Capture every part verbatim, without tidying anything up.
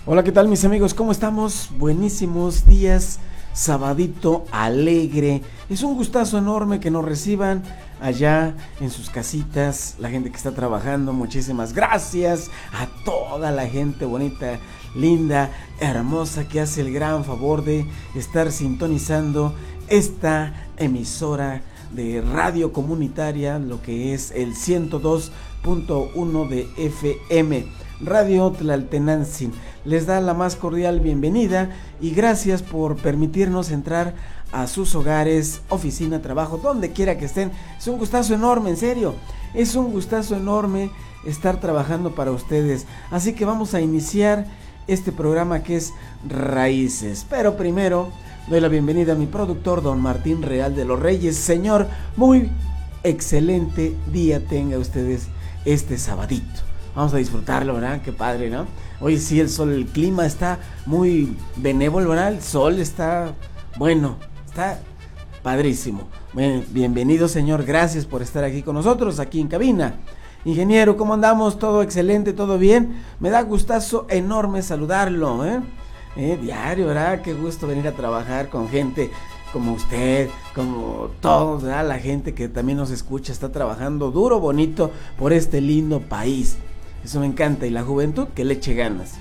Hola, ¿qué tal mis amigos? ¿Cómo estamos? Buenísimos días, sabadito alegre. Es un gustazo enorme que nos reciban allá en sus casitas, la gente que está trabajando. Muchísimas gracias a toda la gente bonita, linda, hermosa, que hace el gran favor de estar sintonizando esta emisora de radio comunitaria, lo que es el ciento dos punto uno de F M. Radio Tlaltenantzin les da la más cordial bienvenida y gracias por permitirnos entrar a sus hogares, oficina, trabajo, donde quiera que estén. Es un gustazo enorme, en serio, es un gustazo enorme estar trabajando para ustedes. Así que vamos a iniciar este programa que es Raíces. Pero primero doy la bienvenida a mi productor, don Martín Real de los Reyes. Señor, muy excelente día tenga ustedes este sabadito. Vamos a disfrutarlo, ¿verdad? Qué padre, ¿no? Hoy sí, el sol, el clima está muy benévolo, ¿verdad? El sol está, bueno, está padrísimo. Bien, bienvenido, señor, gracias por estar aquí con nosotros, aquí en cabina. Ingeniero, ¿cómo andamos? ¿Todo excelente? ¿Todo bien? Me da gustazo enorme saludarlo, ¿eh? ¿Eh? Diario, ¿verdad? Qué gusto venir a trabajar con gente como usted, como todos, ¿verdad? La gente que también nos escucha, está trabajando duro, bonito por este lindo país. Eso me encanta. Y la juventud, que le eche ganas.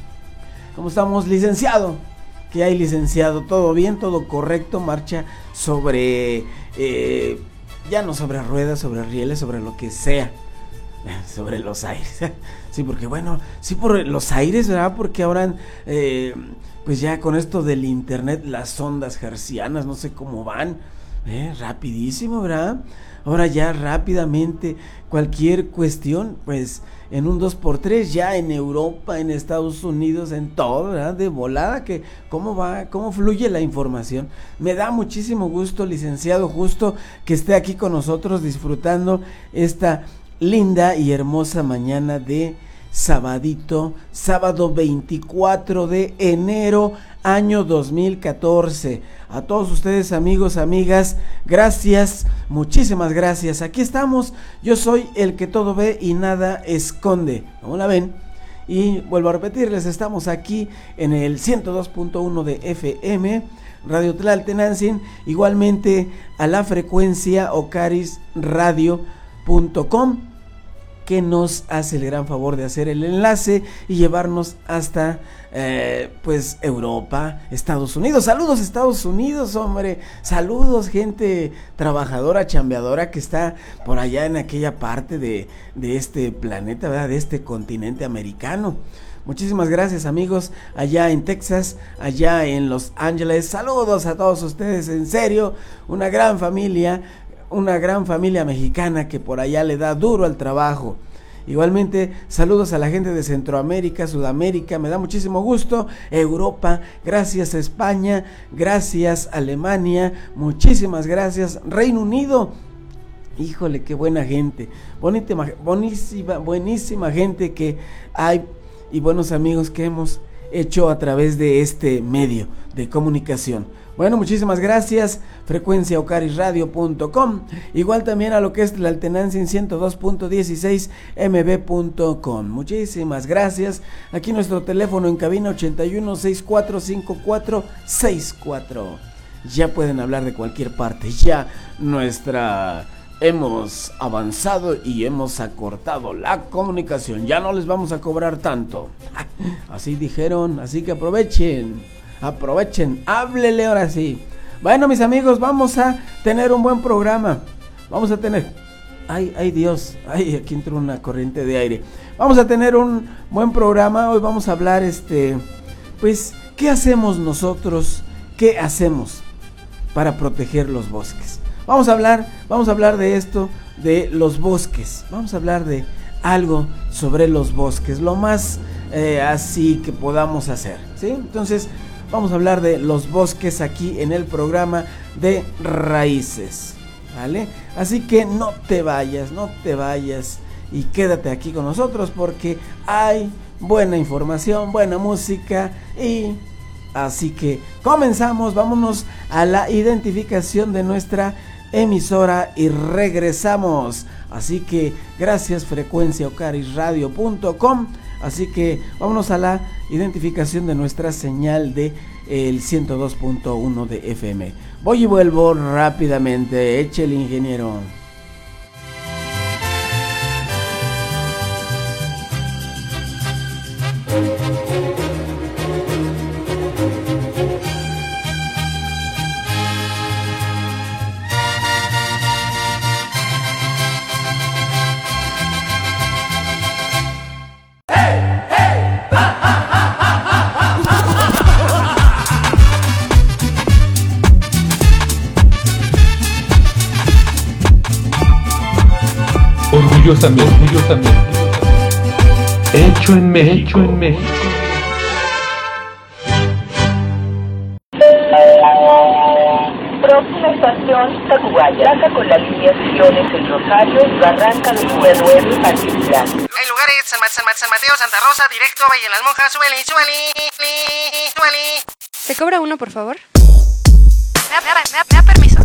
¿Cómo estamos, licenciado? ¿Qué hay, licenciado? ¿Todo bien? ¿Todo correcto? Marcha sobre, eh, ya no sobre ruedas, sobre rieles, sobre lo que sea. Sobre los aires. Sí, porque bueno, sí por los aires, ¿verdad? Porque ahora, eh, pues ya con esto del internet, las ondas hercianas, no sé cómo van. Eh, rapidísimo, ¿verdad? Ahora ya rápidamente cualquier cuestión, pues en un dos por tres ya en Europa, en Estados Unidos, en todo, ¿verdad? De volada, que cómo va, cómo fluye la información. Me da muchísimo gusto, licenciado, justo que esté aquí con nosotros disfrutando esta linda y hermosa mañana de sabadito, sábado veinticuatro de enero, año dos mil catorce. A todos ustedes, amigos, amigas, gracias, muchísimas gracias. Aquí estamos, yo soy el que todo ve y nada esconde. ¿Cómo la ven? Y vuelvo a repetirles, estamos aquí en el ciento dos punto uno de F M, Radio Tlaltenantzin, igualmente a la frecuencia ocaris radio punto com, que nos hace el gran favor de hacer el enlace y llevarnos hasta eh, pues Europa, Estados Unidos. Saludos Estados Unidos, hombre, saludos gente trabajadora, chambeadora que está por allá en aquella parte de, de este planeta, ¿verdad? De este continente americano. Muchísimas gracias, amigos, allá en Texas, allá en Los Ángeles. Saludos a todos ustedes, en serio, una gran familia, una gran familia mexicana que por allá le da duro al trabajo. Igualmente, saludos a la gente de Centroamérica, Sudamérica, me da muchísimo gusto. Europa, gracias a España, gracias a Alemania, muchísimas gracias. Reino Unido, híjole, qué buena gente, bonita, buenísima, buenísima gente que hay y buenos amigos que hemos hecho a través de este medio de comunicación. Bueno, muchísimas gracias, frecuencia ocaris radio punto com, igual también a lo que es Tlaltenantzin ciento dos punto dieciséis m b punto com. Muchísimas gracias. Aquí nuestro teléfono en cabina ochenta y uno, sesenta y cuatro, cincuenta y cuatro, sesenta y cuatro. Ya pueden hablar de cualquier parte, ya nuestra... hemos avanzado y hemos acortado la comunicación, ya no les vamos a cobrar tanto. Así dijeron, así que aprovechen. Aprovechen, háblele ahora sí. Bueno, mis amigos, vamos a tener un buen programa. Vamos a tener... Ay, ay Dios, ay, aquí entró una corriente de aire. Vamos a tener un buen programa. Hoy vamos a hablar, este... pues, ¿qué hacemos nosotros? ¿Qué hacemos para proteger los bosques? Vamos a hablar, vamos a hablar de esto, de los bosques. Vamos a hablar de algo sobre los bosques, lo más eh, así que podamos hacer, ¿sí? Entonces... vamos a hablar de los bosques aquí en el programa de Raíces, ¿vale? Así que no te vayas, no te vayas y quédate aquí con nosotros porque hay buena información, buena música y así que comenzamos, vámonos a la identificación de nuestra emisora y regresamos. Así que gracias frecuencia ocaris radio punto com, Así que vámonos a la identificación de nuestra señal de el ciento dos punto uno de F M. Voy y vuelvo rápidamente. Eche el ingeniero. Orgullosamente, orgullosamente. Hecho en México, hecho en México. Próxima estación, Tacubaya. Saca con la línea Siones El Rosario, Barranca del Muerto, Altiplán. Hay lugares, San, San, San Mateo, Santa Rosa, directo, Valle de las Monjas, súbele, súbele, súbele. ¿Se cobra uno, por favor? Me da, me da, me da, me da permiso.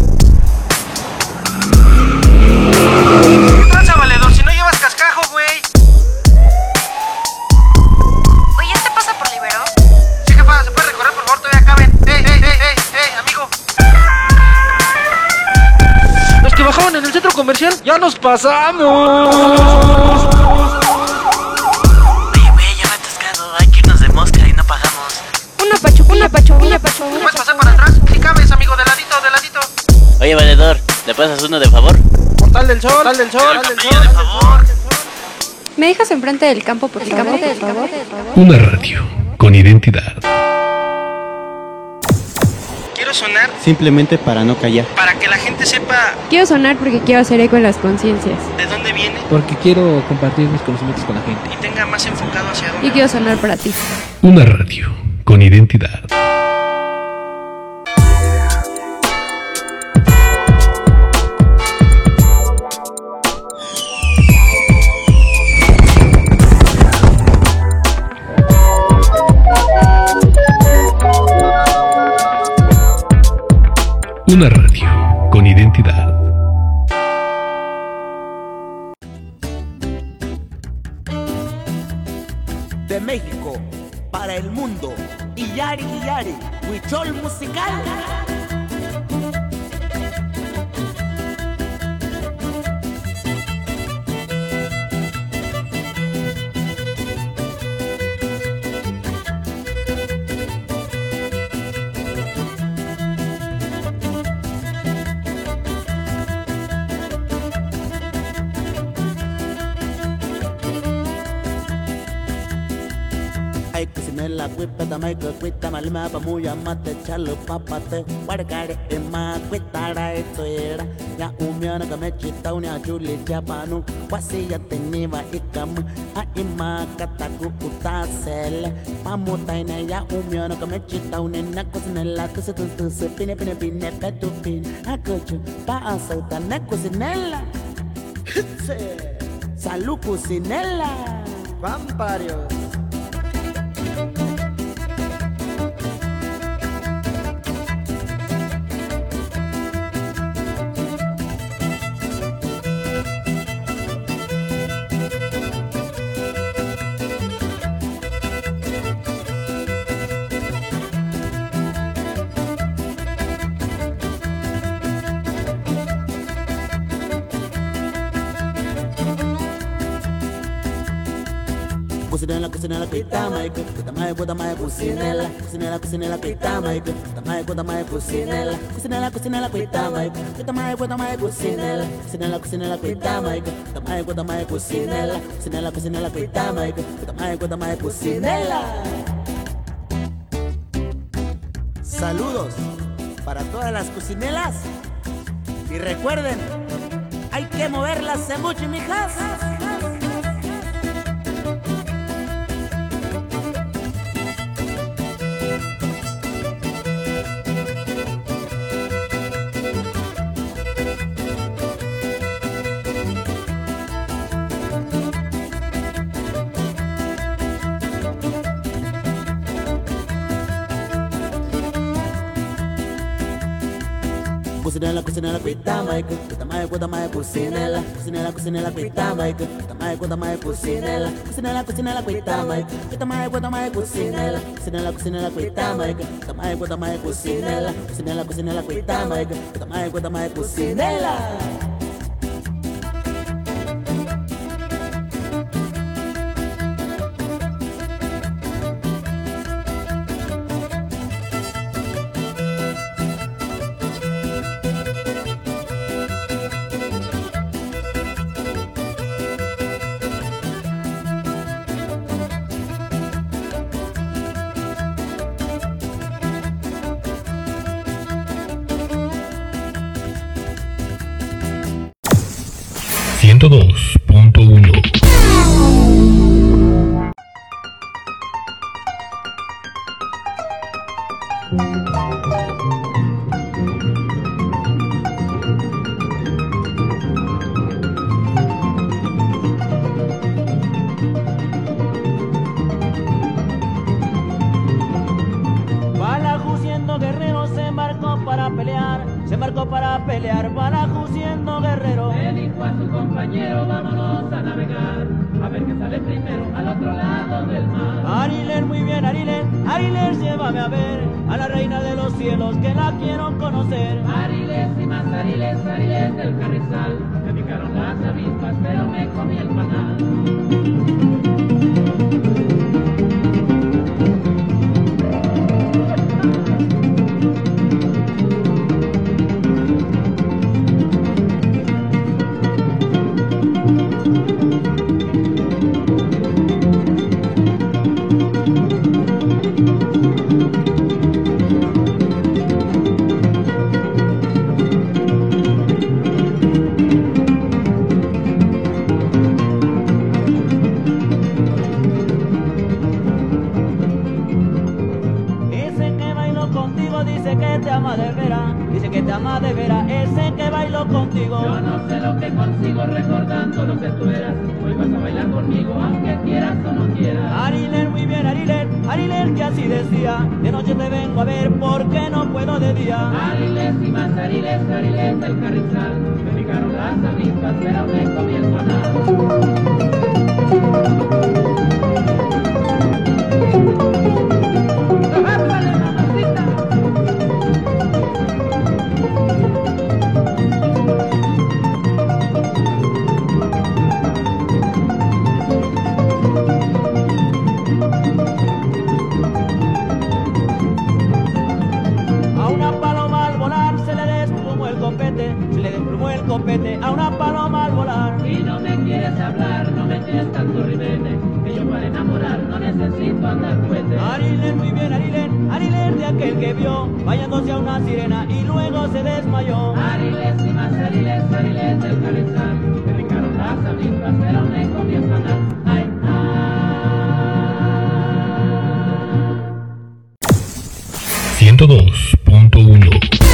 ¿Qué tranza, valedor? Si no llevas cascajo, güey. Oye, ¿este pasa por Libero? Sí, jefa, ¿se puede recorrer, por favor? Todavía caben. ¡Ey, ey, ey, ey, ey, amigo! Los que bajaban en el centro comercial, ya nos pasamos. Oye, güey, ya me he atascado. Hay que irnos de mosca y no pagamos. Una pachu, una pachu, una pachu. ¿Puedes pasar para atrás? Sí cabes, amigo, de ladito, de ladito. Oye, valedor, ¿le pasas uno de favor? Portal del sol, portal del sol, Pero portal del capilla, de sol. favor. ¿Me dejas enfrente del campo, por favor? Del campo, del favor. Una radio con identidad. Quiero sonar Simplemente para no callar. para que la gente sepa Quiero sonar porque quiero hacer eco en las conciencias. de dónde viene Porque quiero compartir mis conocimientos con la gente. y tenga más enfocado hacia dónde. Y quiero sonar para ti. Una radio con identidad. Una radio con identidad. De México para el mundo, Iyari Iyari, Huichol musical. Ay, kusinela kwipeta maika kwita malima pamuya mate chalo papate wargare ema kwitara etoera ya umiana kamechita unia juli japanu wasi ya teniva ikam a ima kataku utasele pamutaina ya umiana kamechita unia kusinela kusitu pine pine pine petu pin akuchu pa asauta na kusinela salud kusinela Vamparios. Kusinela, kusinela, kuita maiko, kuita mai, kuita mai, kusinela, kusinela, kusinela, kuita maiko, kuita mai, kuita mai, kusinela, kusinela, kusinela, kuita maiko, kuita mai, kuita mai, kusinela, kusinela, kusinela, kuita maiko, kuita mai, kuita mai, kusinela, kusinela, kusinela, kuita maiko, kuita mai, kuita mai, kusinela. Saludos para todas las cocinelas y recuerden, hay que moverlas mucho, mijas. Cucinela, cucinela, cuita maica, cuita mai, cuita mai, cucinela, cucinela, cucinela, cuita maica, cuita mai, cuita mai, cucinela, cucinela, cucinela, cuita maica, cuita mai, cuita mai, cucinela, cucinela, cucinela, cuita maica, cuita mai, cuita mai, cucinela, cucinela, cucinela, cuita maica, cuita mai, cuita mai, cucinela. ciento dos punto uno. Balajú siendo guerrero se embarcó para pelear, se embarcó para pelear, Balajú siendo guerrero. Le dijo a su compañero, vámonos a navegar, a ver qué sale primero al otro lado del mar. Ariler, muy bien, Ariler, Ariler, llévame a ver a la reina de los cielos, que la quiero conocer. Ariles y más Ariles, Ariles del Carrizal, me picaron las avispas, pero me comí el panal. Dice que te ama de vera, dice que te ama de vera, ese que bailó contigo. Yo no sé lo que consigo recordando lo que tú eras, hoy vas a bailar conmigo aunque quieras o no quieras. Ariler, muy bien, Ariler, Ariler que así decía, de noche te vengo a ver porque no puedo de día. Ariles y más Ariles, Ariles del Carrizal, me picaron las avispas pero me comí el panal. Copete a una paloma al volar. Si no me quieres hablar, no me tienes tanto ribete, que yo para enamorar no necesito andar cohete. Ariler, muy bien, Ariler, Ariler de aquel que vio bañándose a una sirena y luego se desmayó. Ariles y más Ariles, Ariles del Carrizal, me picaron las avispas pero me comí el panal. Ay, ah. ciento dos punto uno.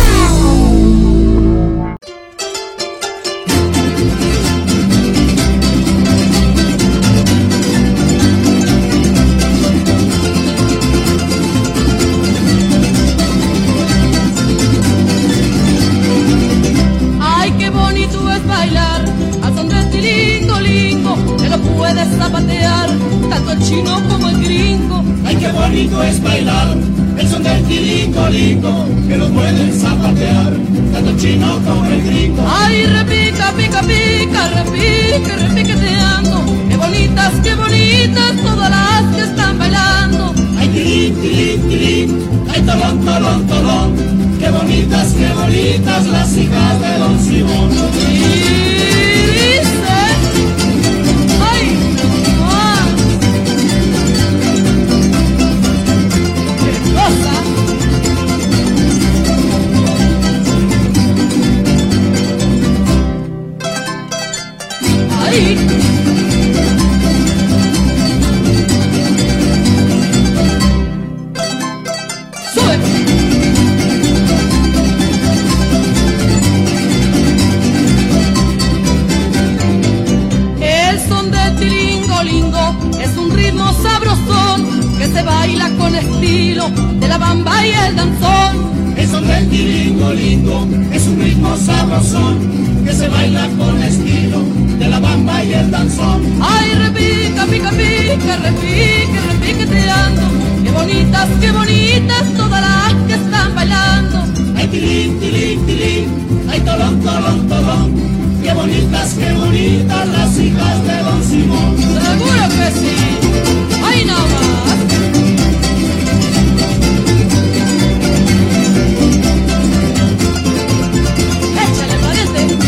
Zapatear, tanto el chino como el gringo. Ay, qué bonito es bailar el son del tilingo lingo, que lo pueden zapatear, tanto el chino como el gringo. Ay, repica, pica, pica, repique, repiqueteando. Qué bonitas, qué bonitas todas las que están bailando. Ay, tilín, tilín, tilín, ay, tolón, tolón, tolón. Qué bonitas, qué bonitas las hijas de Don Simón. El son del tilingolingo es un ritmo sabrosón que se baila con estilo de la bamba y el danzón. El son del tilingo ritmo lindo, es un ritmo sabrosón, que se baila con estilo de la bamba y el danzón. Ay, repica, pica, pica, repique, repiqueteando. Qué bonitas, qué bonitas todas las que están bailando. Ay, tilín, tilín, tilín, ay, tolón, tolón, tolón. Qué bonitas, qué bonitas las hijas de Don Simón. Seguro que sí, ay, nada más. Échale, pariente.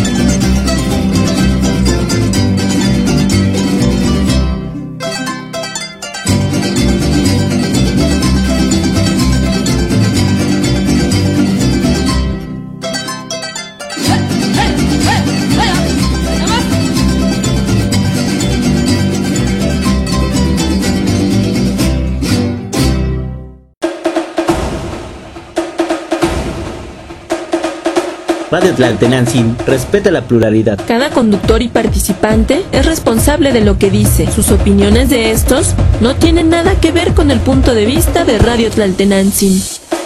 Radio Tlaltenantzin respeta la pluralidad. Cada conductor y participante es responsable de lo que dice. Sus opiniones de estos no tienen nada que ver con el punto de vista de Radio Tlaltenantzin.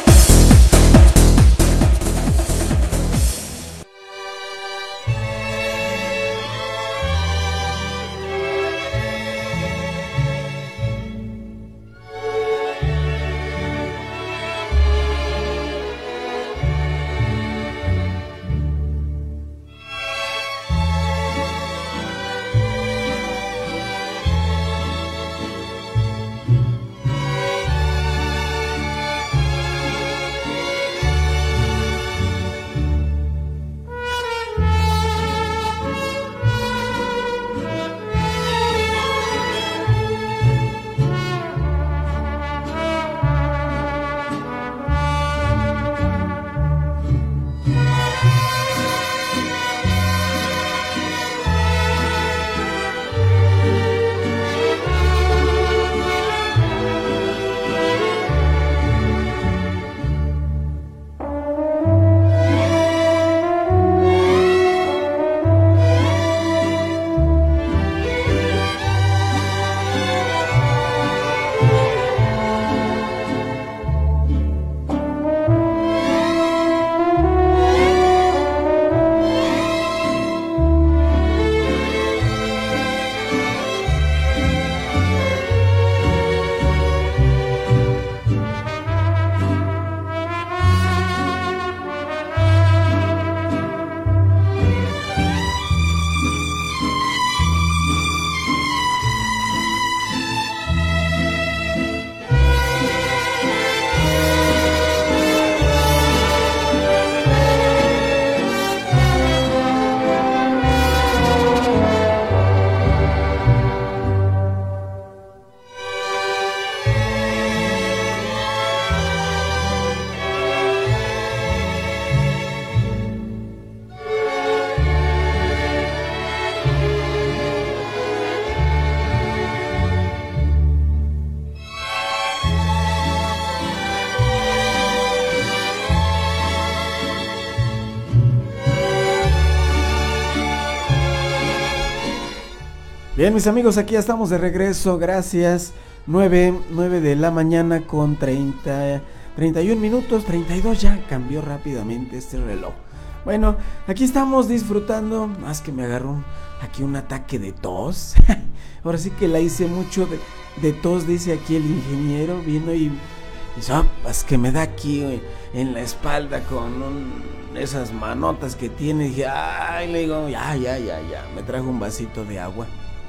Bien, mis amigos, aquí ya estamos de regreso, gracias. nueve, nueve de la mañana con treinta, treinta y un minutos, treinta y dos, ya cambió rápidamente este reloj. Bueno, aquí estamos disfrutando, más que me agarró un, aquí un ataque de tos. Ahora sí que la hice mucho de, de tos, dice aquí el ingeniero, vino y, y sopas que me da aquí en la espalda con un, esas manotas que tiene. Y dije, ay, le digo, ya, ya, ya, ya, me trajo un vasito de agua.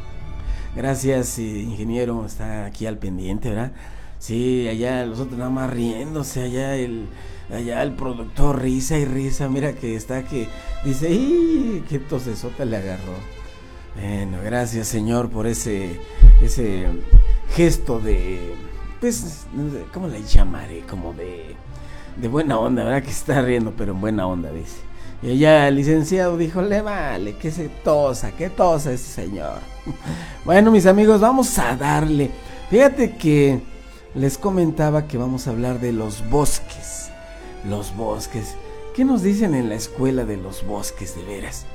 Gracias, ingeniero, está aquí al pendiente, ¿verdad? Sí, allá los otros nada más riéndose, allá el, allá el productor risa y risa, mira que está que dice, ¡ih! ¡Qué tosesota le agarró! Bueno, gracias, señor, por ese, ese gesto de, pues, ¿cómo le llamaré? Como de, de buena onda, ¿verdad? Que está riendo, pero en buena onda, dice. Y allá el licenciado dijo, le vale, que se tosa, que tosa ese señor. Bueno, mis amigos, vamos a darle. Fíjate que les comentaba que vamos a hablar de los bosques. Los bosques. ¿Qué nos dicen en la escuela de los bosques, de veras?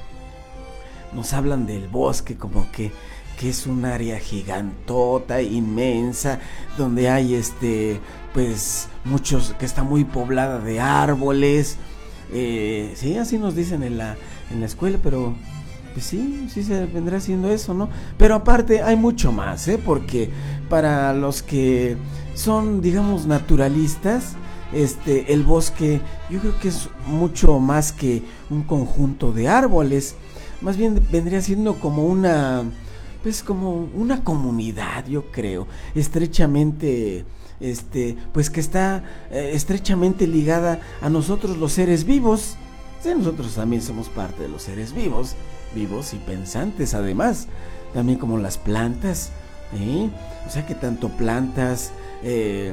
Nos hablan del bosque como que, que es un área gigantota, inmensa, donde hay este, pues, muchos, que está muy poblada de árboles. eh, sí, así nos dicen en la, en la escuela, pero pues sí, sí se vendrá haciendo eso, ¿no? Pero aparte hay mucho más, ¿eh? Porque para los que son, digamos, naturalistas, este, el bosque, yo creo que es mucho más que un conjunto de árboles, más bien vendría siendo como una, pues como una comunidad, yo creo, estrechamente, este, pues que está eh, estrechamente ligada a nosotros los seres vivos. Sí, nosotros también somos parte de los seres vivos, vivos y pensantes, además, también como las plantas, ¿eh? O sea que tanto plantas, eh,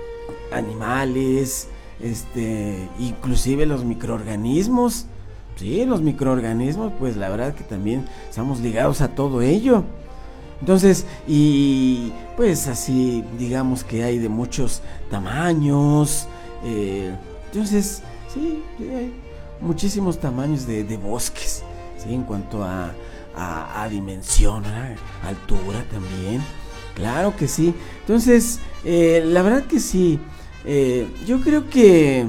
animales, este, inclusive los microorganismos, sí, los microorganismos, pues la verdad que también estamos ligados a todo ello. Entonces, y pues así, digamos que hay de muchos tamaños, eh, entonces, sí, sí, hay muchísimos tamaños de, de bosques, sí, en cuanto a, a, a dimensión, ¿verdad? Altura también, claro que sí. Entonces, eh, la verdad que sí, eh, yo creo que,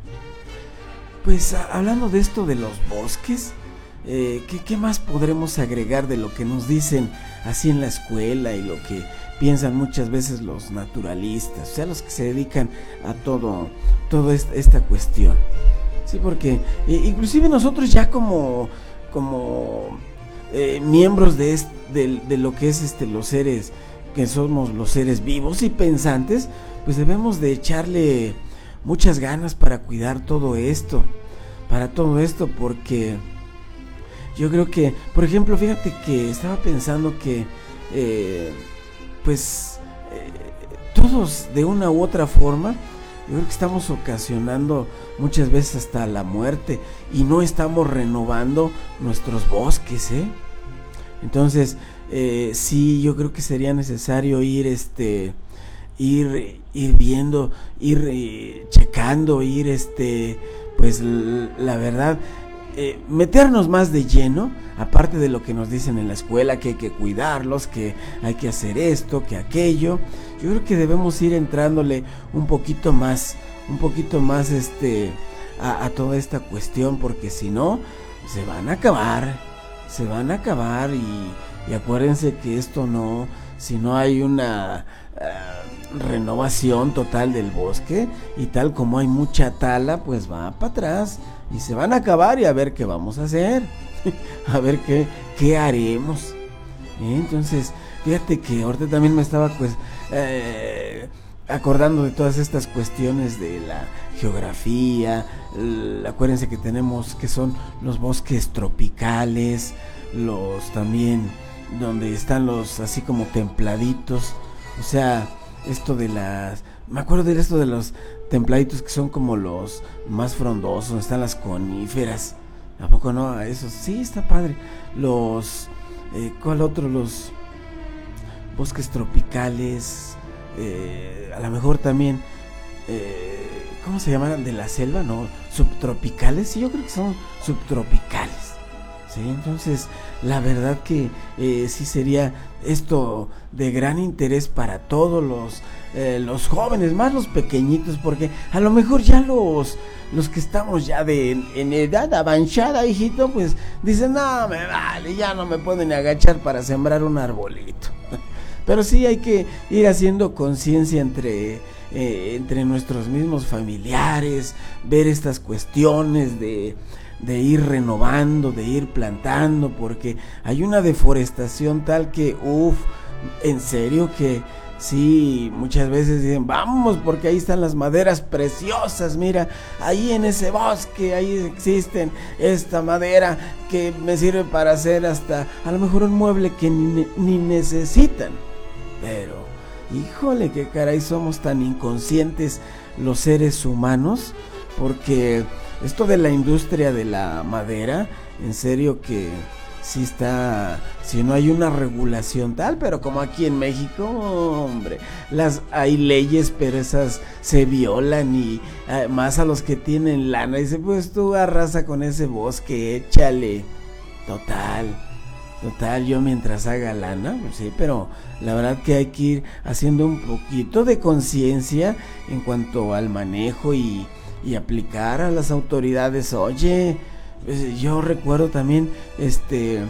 pues a, hablando de esto de los bosques, eh, ¿qué, ¿qué más podremos agregar de lo que nos dicen así en la escuela y lo que piensan muchas veces los naturalistas, o sea, los que se dedican a todo, toda esta, esta cuestión? Sí, porque eh, inclusive nosotros ya como, como eh, miembros de, este, de, de lo que es este los seres, que somos los seres vivos y pensantes, pues debemos de echarle muchas ganas para cuidar todo esto, para todo esto, porque yo creo que, por ejemplo, fíjate que estaba pensando que, eh, pues, eh, todos de una u otra forma, yo creo que estamos ocasionando muchas veces hasta la muerte y no estamos renovando nuestros bosques, ¿eh? Entonces, eh, sí, yo creo que sería necesario ir, este, ir, ir viendo, ir eh, checando, ir, este, pues, l- la verdad, eh, meternos más de lleno, aparte de lo que nos dicen en la escuela, que hay que cuidarlos, que hay que hacer esto, que aquello. Yo creo que debemos ir entrándole un poquito más, un poquito más, este, a, a toda esta cuestión, porque si no, se van a acabar, se van a acabar y, y acuérdense que esto no, si no hay una uh, renovación total del bosque y tal como hay mucha tala, pues va para atrás y se van a acabar y a ver qué vamos a hacer, a ver qué, qué haremos. ¿Eh? Entonces, fíjate que ahorita también me estaba pues eh, acordando de todas estas cuestiones de la geografía. El, acuérdense que tenemos que son los bosques tropicales, los también donde están los así como templaditos, o sea, esto de las, me acuerdo de esto de los templaditos que son como los más frondosos, donde están las coníferas. ¿A poco no? Eso sí está padre. Los eh, ¿cuál otro? Los bosques tropicales, eh, a lo mejor también eh, ¿cómo se llaman? De la selva, no, subtropicales, sí, yo creo que son subtropicales. Sí, entonces la verdad que eh, sí sería esto de gran interés para todos los eh, los jóvenes, más los pequeñitos, porque a lo mejor ya los los que estamos ya de en, en edad avanzada, hijito, pues dicen, no, me vale, ya no me puedo ni agachar para sembrar un arbolito. Pero sí hay que ir haciendo conciencia entre eh, entre nuestros mismos familiares, ver estas cuestiones de de ir renovando, de ir plantando, porque hay una deforestación tal que, uff, en serio que sí, muchas veces dicen, vamos, porque ahí están las maderas preciosas, mira, ahí en ese bosque, ahí existen esta madera que me sirve para hacer hasta, a lo mejor un mueble que ni, ni necesitan, pero, híjole, qué caray, somos tan inconscientes los seres humanos, porque esto de la industria de la madera, en serio que sí está, si no hay una regulación tal, pero como aquí en México, hombre, las hay leyes, pero esas se violan y eh, más a los que tienen lana, dice, pues tú arrasa con ese bosque, échale, total, total, yo mientras haga lana, pues sí, pero la verdad que hay que ir haciendo un poquito de conciencia en cuanto al manejo y y aplicar a las autoridades. Oye, yo recuerdo también, este,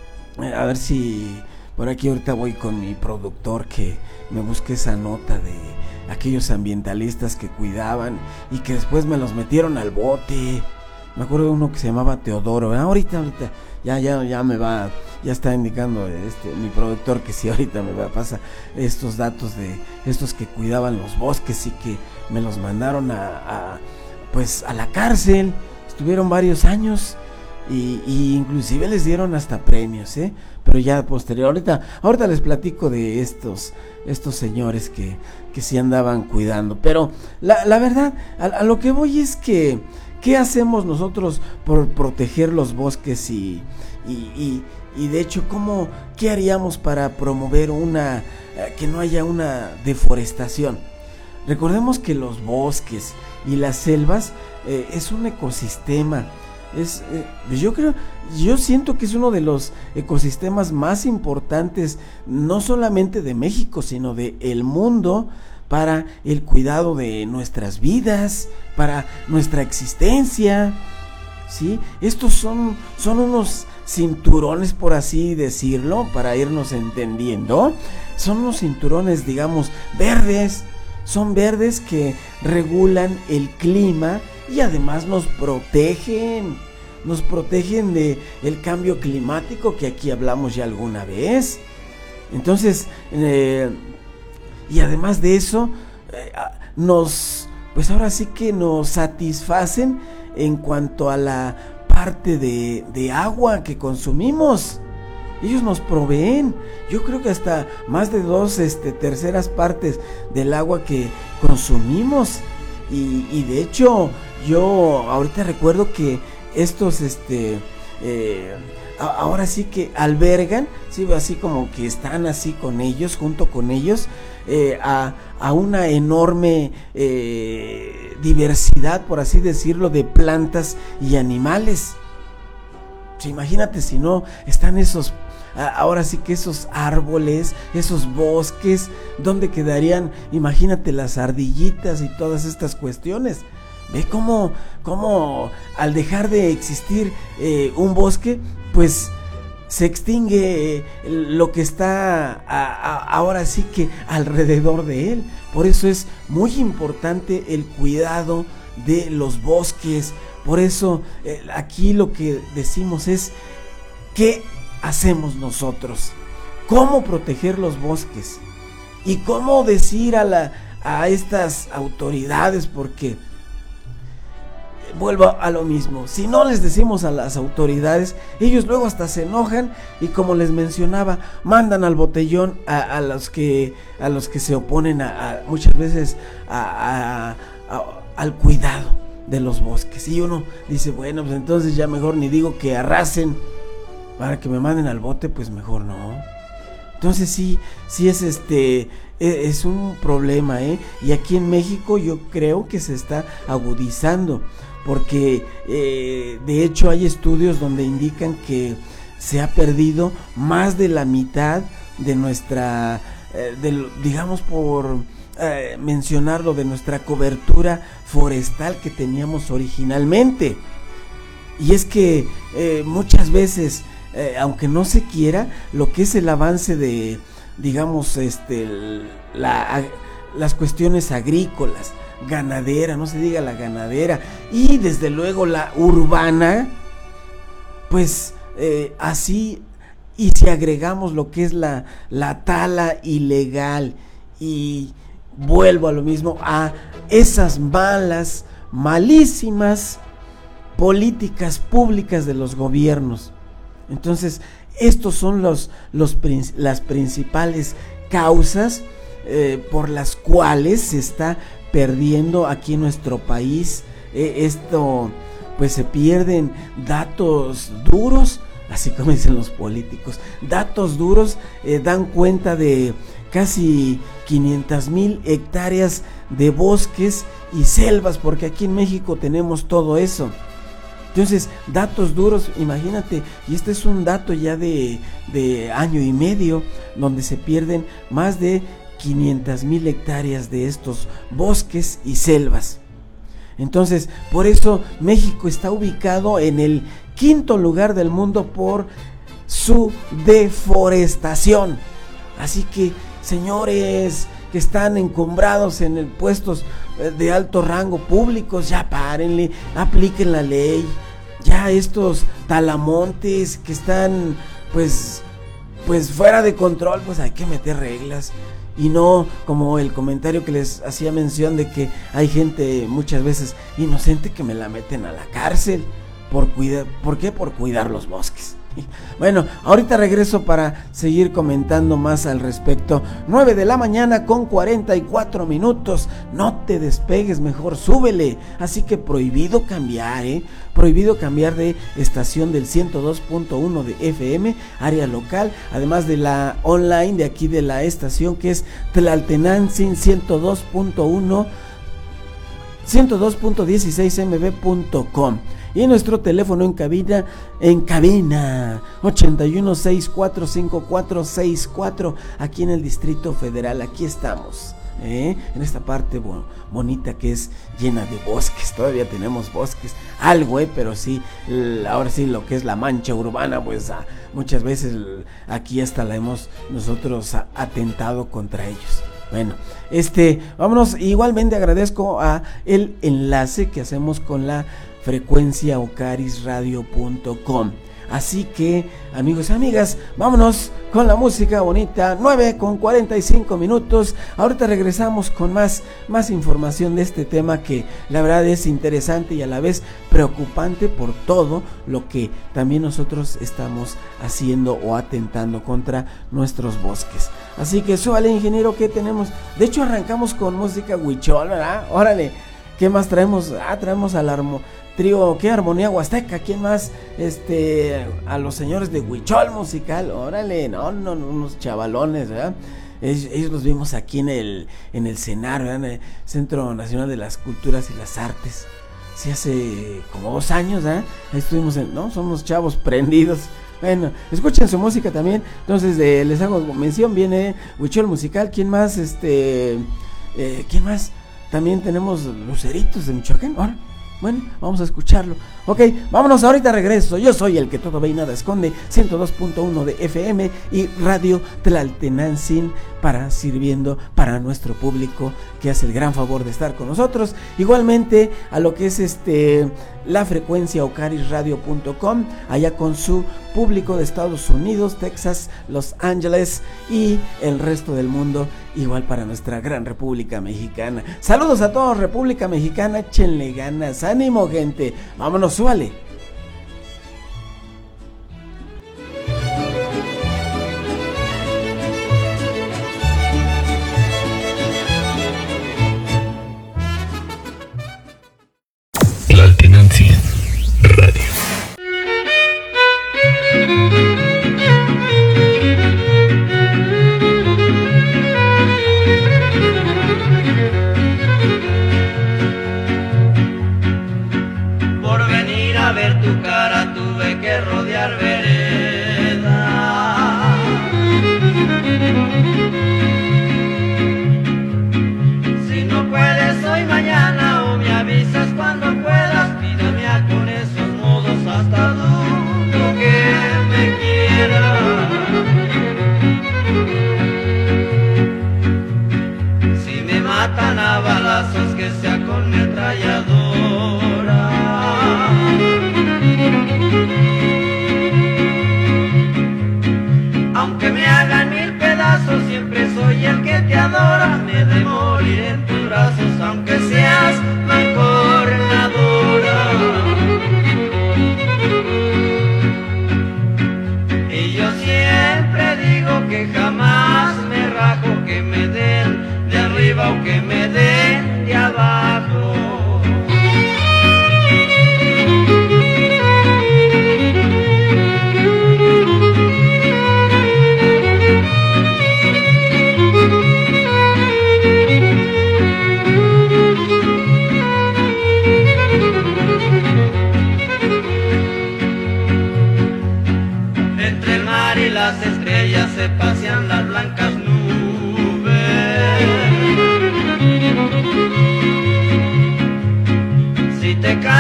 a ver si por aquí ahorita voy con mi productor que me busque esa nota de aquellos ambientalistas que cuidaban y que después me los metieron al bote. Me acuerdo de uno que se llamaba Teodoro. Ahorita, ahorita, ya, ya, ya me va, ya está indicando este mi productor que sí, ahorita me va, pasa estos datos de estos que cuidaban los bosques y que me los mandaron a, a pues a la cárcel. Estuvieron varios años y, y inclusive les dieron hasta premios, ¿eh? Pero ya posterior, ahorita, ahorita les platico de estos, estos señores que, que sí andaban cuidando. Pero la, la verdad, a, a lo que voy es que ¿qué hacemos nosotros por proteger los bosques y, y, y, y de hecho, ¿cómo, qué haríamos para promover una, eh, que no haya una deforestación? Recordemos que los bosques y las selvas eh, es un ecosistema. Es, eh, yo creo, yo siento que es uno de los ecosistemas más importantes, no solamente de México, sino de el mundo, para el cuidado de nuestras vidas, para nuestra existencia, ¿sí? Estos son, son unos cinturones, por así decirlo, para irnos entendiendo. Son unos cinturones, digamos, verdes. Son verdes que regulan el clima y además nos protegen. Nos protegen de el cambio climático, que aquí hablamos ya alguna vez. Entonces, eh, y además de eso, eh, nos, pues ahora sí que nos satisfacen en cuanto a la parte de, de agua que consumimos. Ellos nos proveen, yo creo que hasta más de dos este, terceras partes del agua que consumimos. Y, y de hecho, yo ahorita recuerdo que estos, este, eh, ahora sí que albergan, sí, así como que están así con ellos, junto con ellos, eh, a, a una enorme eh, diversidad, por así decirlo, de plantas y animales. Sí, imagínate si no están esos, ahora sí que esos árboles, esos bosques, ¿dónde quedarían? Imagínate las ardillitas y todas estas cuestiones. Ve cómo, cómo al dejar de existir eh, un bosque, pues se extingue eh, lo que está a, a, ahora sí que alrededor de él. Por eso es muy importante el cuidado de los bosques. Por eso eh, aquí lo que decimos es ¿qué hacemos nosotros? ¿Cómo proteger los bosques? ¿Y cómo decir a, la, a estas autoridades? Porque vuelvo a lo mismo, si no les decimos a las autoridades, ellos luego hasta se enojan y, como les mencionaba, mandan al botellón a, a los que a los que se oponen a, a muchas veces a, a, a, al cuidado de los bosques. Y uno dice, bueno, pues entonces ya mejor ni digo que arrasen para que me manden al bote, pues mejor no. Entonces sí, sí es este, es un problema, ¿eh? Y aquí en México yo creo que se está agudizando, porque eh, de hecho hay estudios donde indican que se ha perdido más de la mitad de nuestra, eh, de, digamos por eh, mencionarlo, de nuestra cobertura forestal que teníamos originalmente. Y es que eh, muchas veces, eh, aunque no se quiera, lo que es el avance de, digamos, este, la, las cuestiones agrícolas, ganadera, no se diga la ganadera, y desde luego la urbana, pues eh, así, y si agregamos lo que es la, la tala ilegal, y vuelvo a lo mismo, a esas malas, malísimas políticas públicas de los gobiernos. Entonces, estos son los, los las principales causas eh, por las cuales se está perdiendo aquí en nuestro país. Eh, esto, pues se pierden datos duros, así como dicen los políticos, datos duros, eh, dan cuenta de casi quinientas mil hectáreas de bosques y selvas, porque aquí en México tenemos todo eso. Entonces, datos duros, imagínate, y este es un dato ya de, de año y medio, donde se pierden más de quinientas mil hectáreas de estos bosques y selvas. Entonces, por eso México está ubicado en el quinto lugar del mundo por su deforestación. Así que, señores que están encumbrados en el puestos de alto rango públicos, ya párenle, apliquen la ley. Ya estos talamontes que están pues pues fuera de control, pues hay que meter reglas. Y no como el comentario que les hacía mención de que hay gente muchas veces inocente que me la meten a la cárcel por cuidar, ¿por qué? Por cuidar los bosques. Bueno, ahorita regreso para seguir comentando más al respecto. Nueve de la mañana con cuarenta y cuatro minutos. No te despegues, mejor súbele. Así que prohibido cambiar, ¿eh? Prohibido cambiar de estación del ciento dos punto uno de F M, área local, además de la online de aquí de la estación, que es Tlaltenantzin ciento dos punto uno, ciento dos punto dieciséis m b punto com. Y nuestro teléfono en cabina, en cabina, ochenta y uno, sesenta y cuatro, cincuenta y cuatro sesenta y cuatro, aquí en el Distrito Federal. Aquí estamos, ¿eh? En esta parte bo- bonita que es llena de bosques. Todavía tenemos bosques, algo, ¿eh? Pero sí, l- ahora sí lo que es la mancha urbana, pues a, muchas veces l- aquí hasta la hemos nosotros a, atentado contra ellos. Bueno, este, vámonos. Igualmente agradezco a el enlace que hacemos con la frecuencia ocaris radio punto com. Así que, amigos y amigas, vámonos con la música bonita. Nueve con cuarenta y cinco minutos. Ahorita regresamos con más, más información de este tema que la verdad es interesante y a la vez preocupante por todo lo que también nosotros estamos haciendo o atentando contra nuestros bosques. Así que súbale, ingeniero, ¿qué tenemos? De hecho, arrancamos con música huichol, ¿verdad? Órale, ¿qué más traemos? Ah, traemos al armo trío, ¿qué? Armonía Huasteca. ¿Quién más? Este, a los señores de Huichol Musical. Órale, no, no, no, unos chavalones, ¿verdad? Ellos, ellos los vimos aquí en el, en el CENAR, ¿verdad? En el Centro Nacional de las Culturas y las Artes. Sí, hace como dos años, ¿verdad? Ahí estuvimos, en, ¿no? Somos chavos prendidos. Bueno, escuchen su música también. Entonces, de, les hago mención, viene Huichol Musical. ¿Quién más? Este, eh, ¿quién más? También tenemos Luceritos de Michoacán. Ahora, bueno, vamos a escucharlo. Ok, vámonos, ahorita regreso. Yo soy el que todo ve y nada esconde, ciento dos punto uno de F M y Radio Tlaltenantzin, para sirviendo para nuestro público que hace el gran favor de estar con nosotros. Igualmente a lo que es este la frecuencia ocaris radio punto com, allá con su público de Estados Unidos, Texas, Los Ángeles y el resto del mundo, igual para nuestra gran República Mexicana. Saludos a todos, República Mexicana, échenle ganas, ánimo, gente, vámonos, súbale. Tlaltenantzin Radio. Por venir a ver tu cara tuve que rodear veredas. Si no puedes hoy, mañana, o me avisas cuando puedas, pídame a con esos modos, hasta dudo que me quieras. Si me matan a balazos, que sea con metralladora. Aunque me hagan mil pedazos, siempre soy el que te adora. Me he de morir en tus brazos, aunque seas mancornadora. Y yo siempre digo que jamás me rajo, que me den de arriba o que me den de abajo.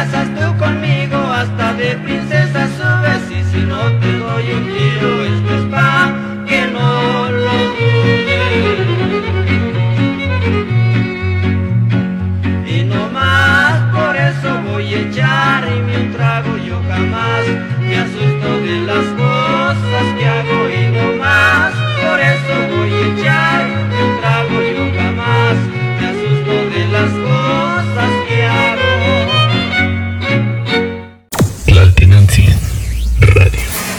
casas tú conmigo, hasta de princesa subes. Y si no te doy un giro, esto es pa' que no lo dudes. Y no más por eso voy a echarme un trago. Yo jamás me asusto de las cosas que hago. Y no más por eso voy a echarme un trago. Yo jamás me asusto de las cosas que hago. Tlaltenancingo Radio.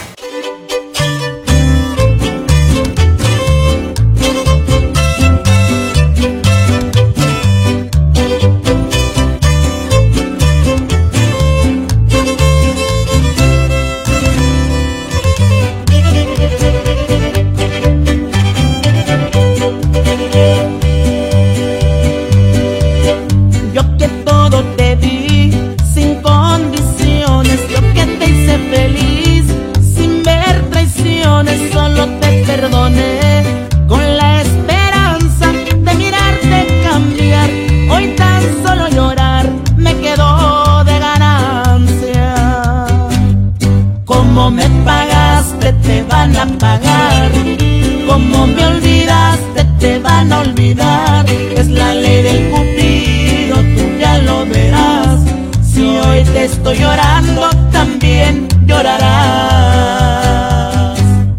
Como me pagaste te van a pagar, como me olvidaste te van a olvidar. Es la ley del cupido, tú ya lo verás. Si hoy te estoy llorando, también llorarás.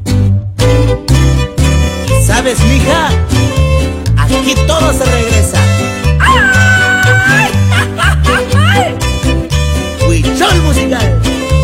¿Sabes, mija? Aquí todo se regresa. Huichol musical.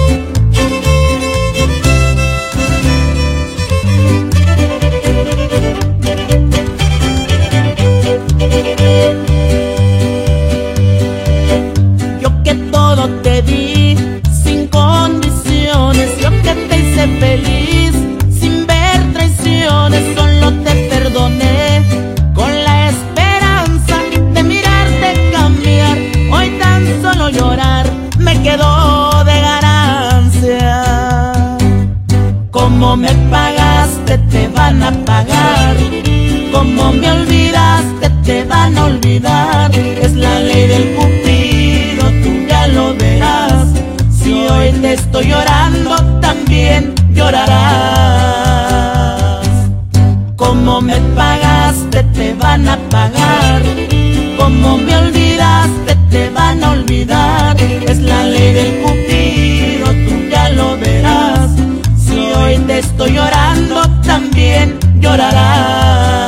Yo que todo te di sin condiciones, yo que te hice feliz sin ver traiciones, solo te perdoné con la esperanza de mirarte cambiar. Hoy tan solo llorar me quedó de ganancia. Como me pagaste te van a pagar, como me olvidaste te van a olvidar. Es la ley del cupido, tú ya lo verás. Si hoy te estoy llorando, también llorarás. Como me pagaste te van a pagar, como me olvidaste te van a olvidar. Es la ley del cupido, tú ya lo verás. Si hoy te estoy llorando, también llorarás.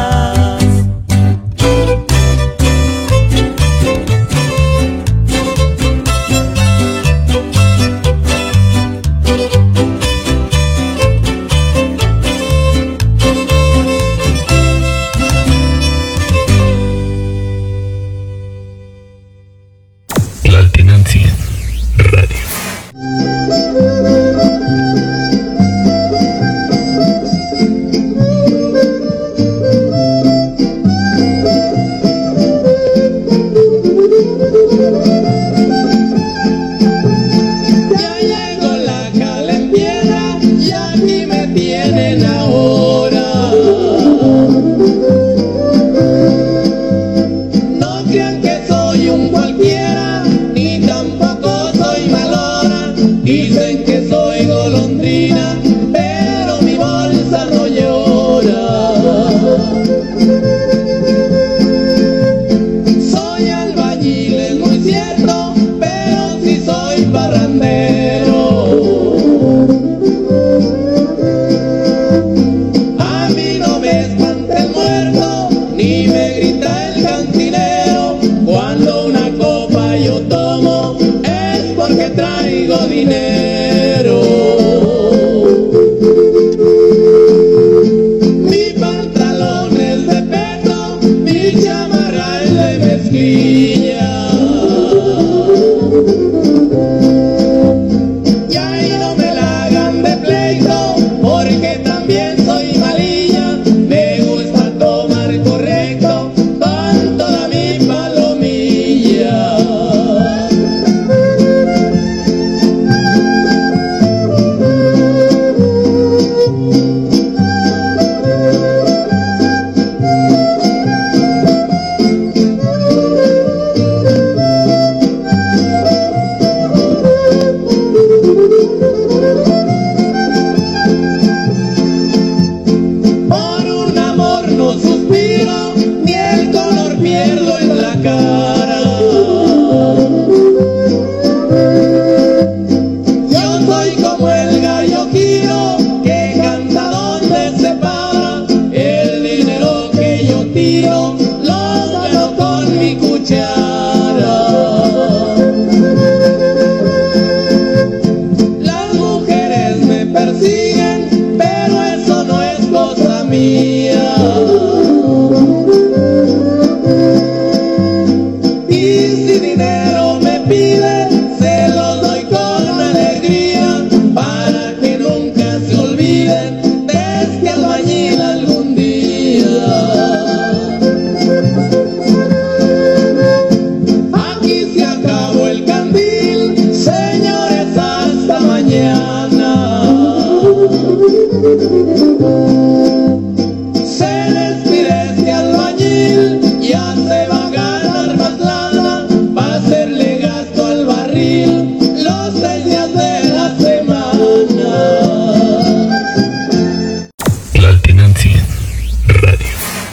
Tlaltenancingo Radio. Ya llegó la calentura y aquí me tienen ahora. No crean que soy un cualquiera, ni tampoco soy malona. Dicen que soy golondrina, pero mi bolsa no llora. Soy albañil, es muy cierto, pero sí soy parrandero. A mí no me espanta el muerto, ni me grita el cantinero. Cuando una copa yo tomo, es porque traigo dinero. si dinero me pide, se lo doy con alegría, para que nunca se olviden de este albañil algún día. Aquí se acabó el candil, señores, hasta mañana. Se despide este albañil, ya se va a ganar más lana, va a hacerle gasto al barril los seis días de la semana. Tlaltenancingo Radio.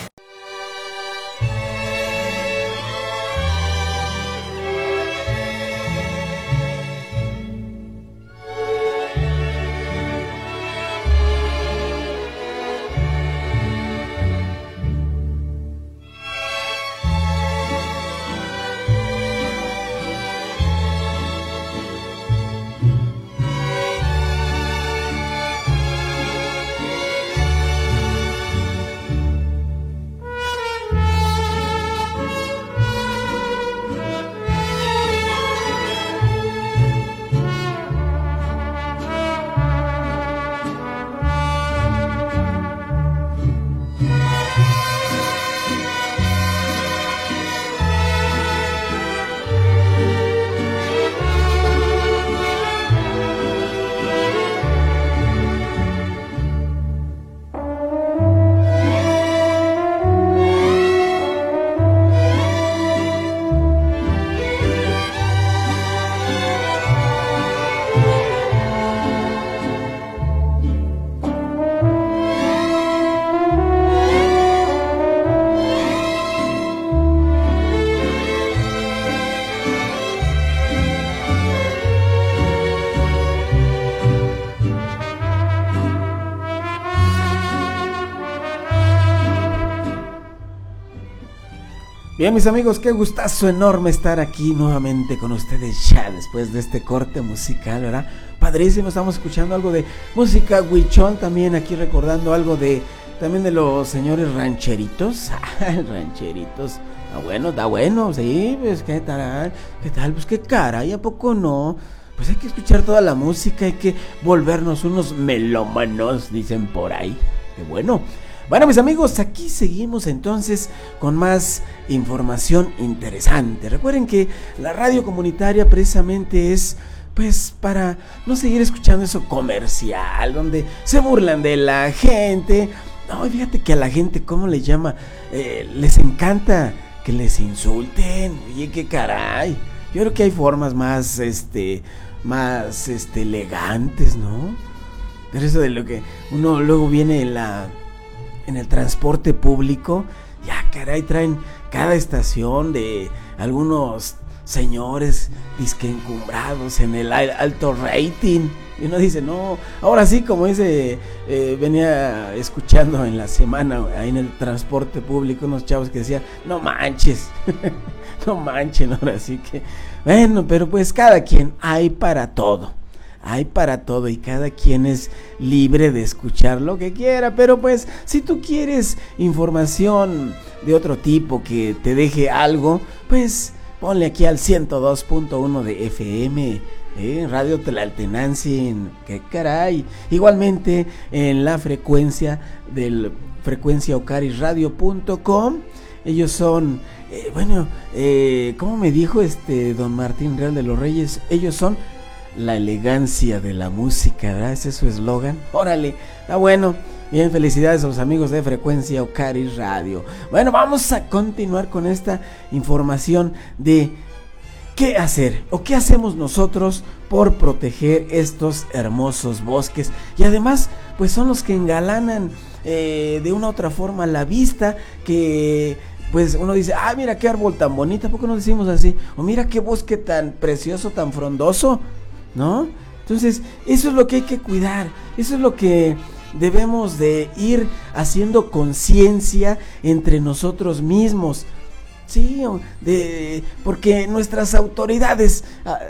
Bien, mis amigos, qué gustazo enorme estar aquí nuevamente con ustedes ya después de este corte musical, ¿verdad? Padrísimo, estamos escuchando algo de música huichol también, aquí recordando algo de también de los señores rancheritos. Rancheritos, está bueno, está bueno, sí, pues qué tal, qué tal, pues qué caray, ¿a poco no? Pues hay que escuchar toda la música, hay que volvernos unos melómanos, dicen por ahí, qué bueno. Bueno, mis amigos, aquí seguimos entonces con más información interesante. Recuerden que la radio comunitaria precisamente es, pues, para no seguir escuchando eso comercial, donde se burlan de la gente. No, fíjate que a la gente, ¿cómo le llama? Eh, les encanta que les insulten. Oye, qué caray. Yo creo que hay formas más, este, más, este, elegantes, ¿no? Pero eso de lo que uno luego viene en la... en el transporte público, ya caray, traen cada estación de algunos señores disque encumbrados en el alto rating, y uno dice, no, ahora sí, como ese eh, venía escuchando en la semana ahí en el transporte público unos chavos que decían, no manches, no manchen, ahora sí que, bueno, pero pues cada quien, hay para todo. Hay para todo y cada quien es libre de escuchar lo que quiera, pero pues si tú quieres información de otro tipo que te deje algo, pues ponle aquí al ciento dos punto uno de F M, eh, Radio Tlaltenancingo, que caray, igualmente en la frecuencia del frecuencia ocaris radio punto com. Ellos son, eh, bueno, eh, ¿cómo me dijo este don Martín Real de los Reyes? Ellos son la elegancia de la música, ¿verdad? Ese es su eslogan. Órale, está bueno. Bien, felicidades a los amigos de Frecuencia Ocaris Radio. Bueno, vamos a continuar con esta información de qué hacer o qué hacemos nosotros por proteger estos hermosos bosques. Y además, pues son los que engalanan eh, de una u otra forma la vista, que pues uno dice, ah, mira qué árbol tan bonito, ¿por qué no decimos así? O mira qué bosque tan precioso, tan frondoso, ¿no? Entonces, eso es lo que hay que cuidar, eso es lo que debemos de ir haciendo conciencia entre nosotros mismos, sí, de, porque nuestras autoridades ah,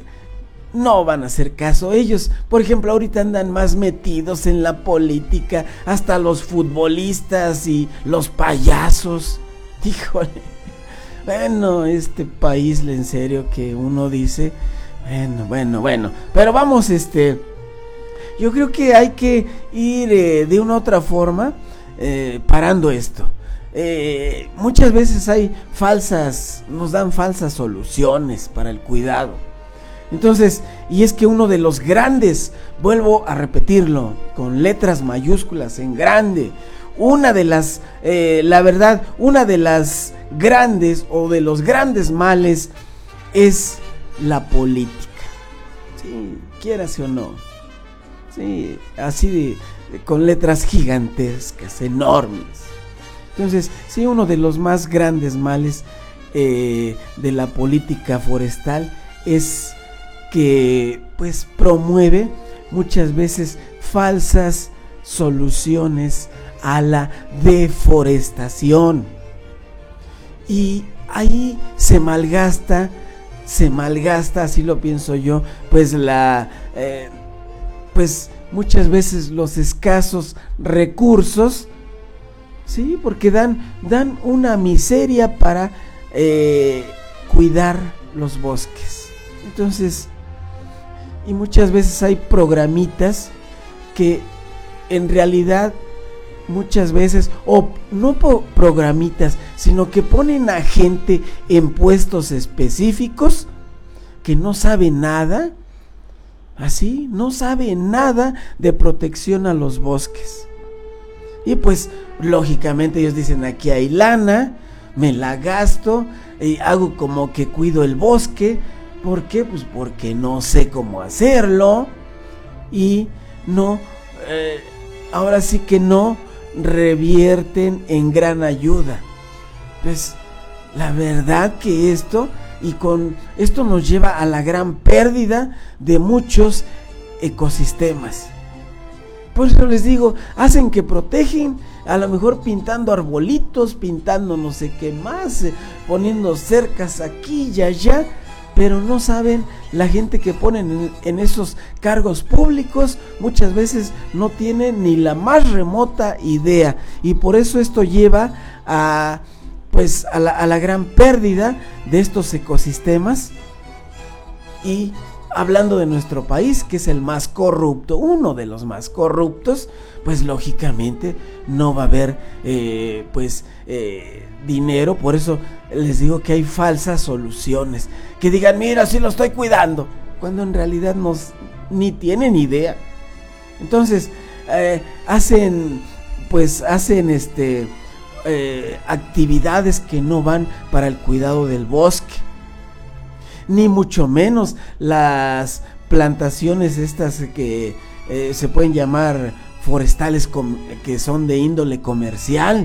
no van a hacer caso. Ellos, por ejemplo, ahorita andan más metidos en la política, hasta los futbolistas y los payasos, híjole. bueno, este país, en serio, que uno dice, bueno, bueno, bueno, pero vamos, este, yo creo que hay que ir eh, de una u otra forma eh, parando esto. Eh, muchas veces hay falsas, nos dan falsas soluciones para el cuidado. Entonces, y es que uno de los grandes, vuelvo a repetirlo, con letras mayúsculas en grande, una de las, eh, la verdad, una de las grandes o de los grandes males es la política. Sí, quieras o no. Sí, así de, de con letras gigantescas, enormes. Entonces, sí, uno de los más grandes males eh, de la política forestal es que pues promueve muchas veces falsas soluciones a la deforestación, y ahí se malgasta, se malgasta, así lo pienso yo, pues la, eh, pues muchas veces los escasos recursos, sí, porque dan, dan una miseria para eh, cuidar los bosques. Entonces, y muchas veces hay programitas que en realidad muchas veces, o no programitas, sino que ponen a gente en puestos específicos que no sabe nada, así, no sabe nada de protección a los bosques. Y pues, lógicamente ellos dicen, aquí hay lana, me la gasto, y hago como que cuido el bosque. ¿Por qué? Pues porque no sé cómo hacerlo, y no, eh, ahora sí que no revierten en gran ayuda. Pues la verdad que esto, y con esto nos lleva a la gran pérdida de muchos ecosistemas. Por eso les digo, hacen que protegen, a lo mejor pintando arbolitos, pintando no sé qué más, eh, poniendo cercas aquí y allá, pero no saben, la gente que ponen en, en esos cargos públicos muchas veces no tienen ni la más remota idea, y por eso esto lleva a pues a la, a la gran pérdida de estos ecosistemas. Y hablando de nuestro país, que es el más corrupto, uno de los más corruptos, pues lógicamente no va a haber eh, pues eh, dinero. Por eso les digo que hay falsas soluciones, que digan, mira, sí lo estoy cuidando, cuando en realidad no, ni tienen idea. Entonces eh, hacen pues hacen este eh, actividades que no van para el cuidado del bosque, ni mucho menos las plantaciones estas que eh, se pueden llamar forestales, com- que son de índole comercial.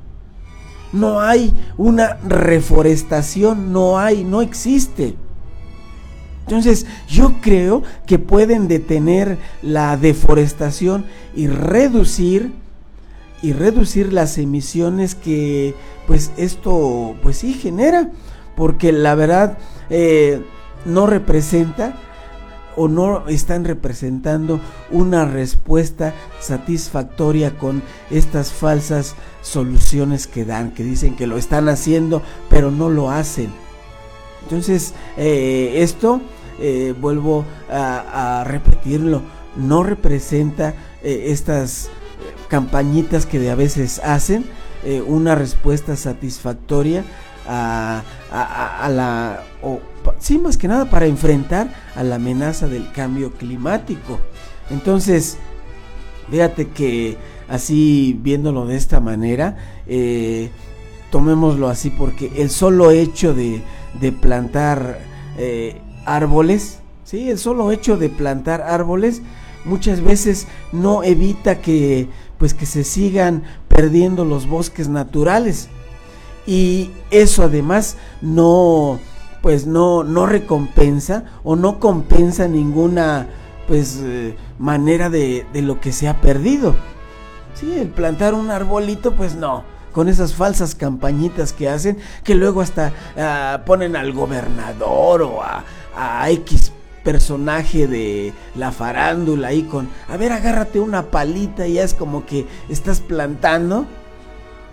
No hay una reforestación, no hay, no existe. Entonces yo creo que pueden detener la deforestación y reducir y reducir las emisiones que pues esto pues sí genera, porque la verdad eh, no representa o no están representando una respuesta satisfactoria con estas falsas soluciones que dan, que dicen que lo están haciendo, pero no lo hacen. Entonces, eh, esto, eh, vuelvo a, a repetirlo, no representa eh, estas campañitas que de a veces hacen eh, una respuesta satisfactoria a, a, a la... O, sí, más que nada para enfrentar a la amenaza del cambio climático. Entonces, fíjate que así, viéndolo de esta manera, eh, tomémoslo así, porque el solo hecho de, de plantar eh, árboles, sí, el solo hecho de plantar árboles muchas veces no evita que pues que se sigan perdiendo los bosques naturales, y eso además no pues no no recompensa o no compensa ninguna pues eh, manera de, de lo que se ha perdido. Sí, el plantar un arbolito, pues no, con esas falsas campañitas que hacen, que luego hasta uh, ponen al gobernador o a, a X personaje de la farándula ahí con, a ver, agárrate una palita, y ya es como que estás plantando.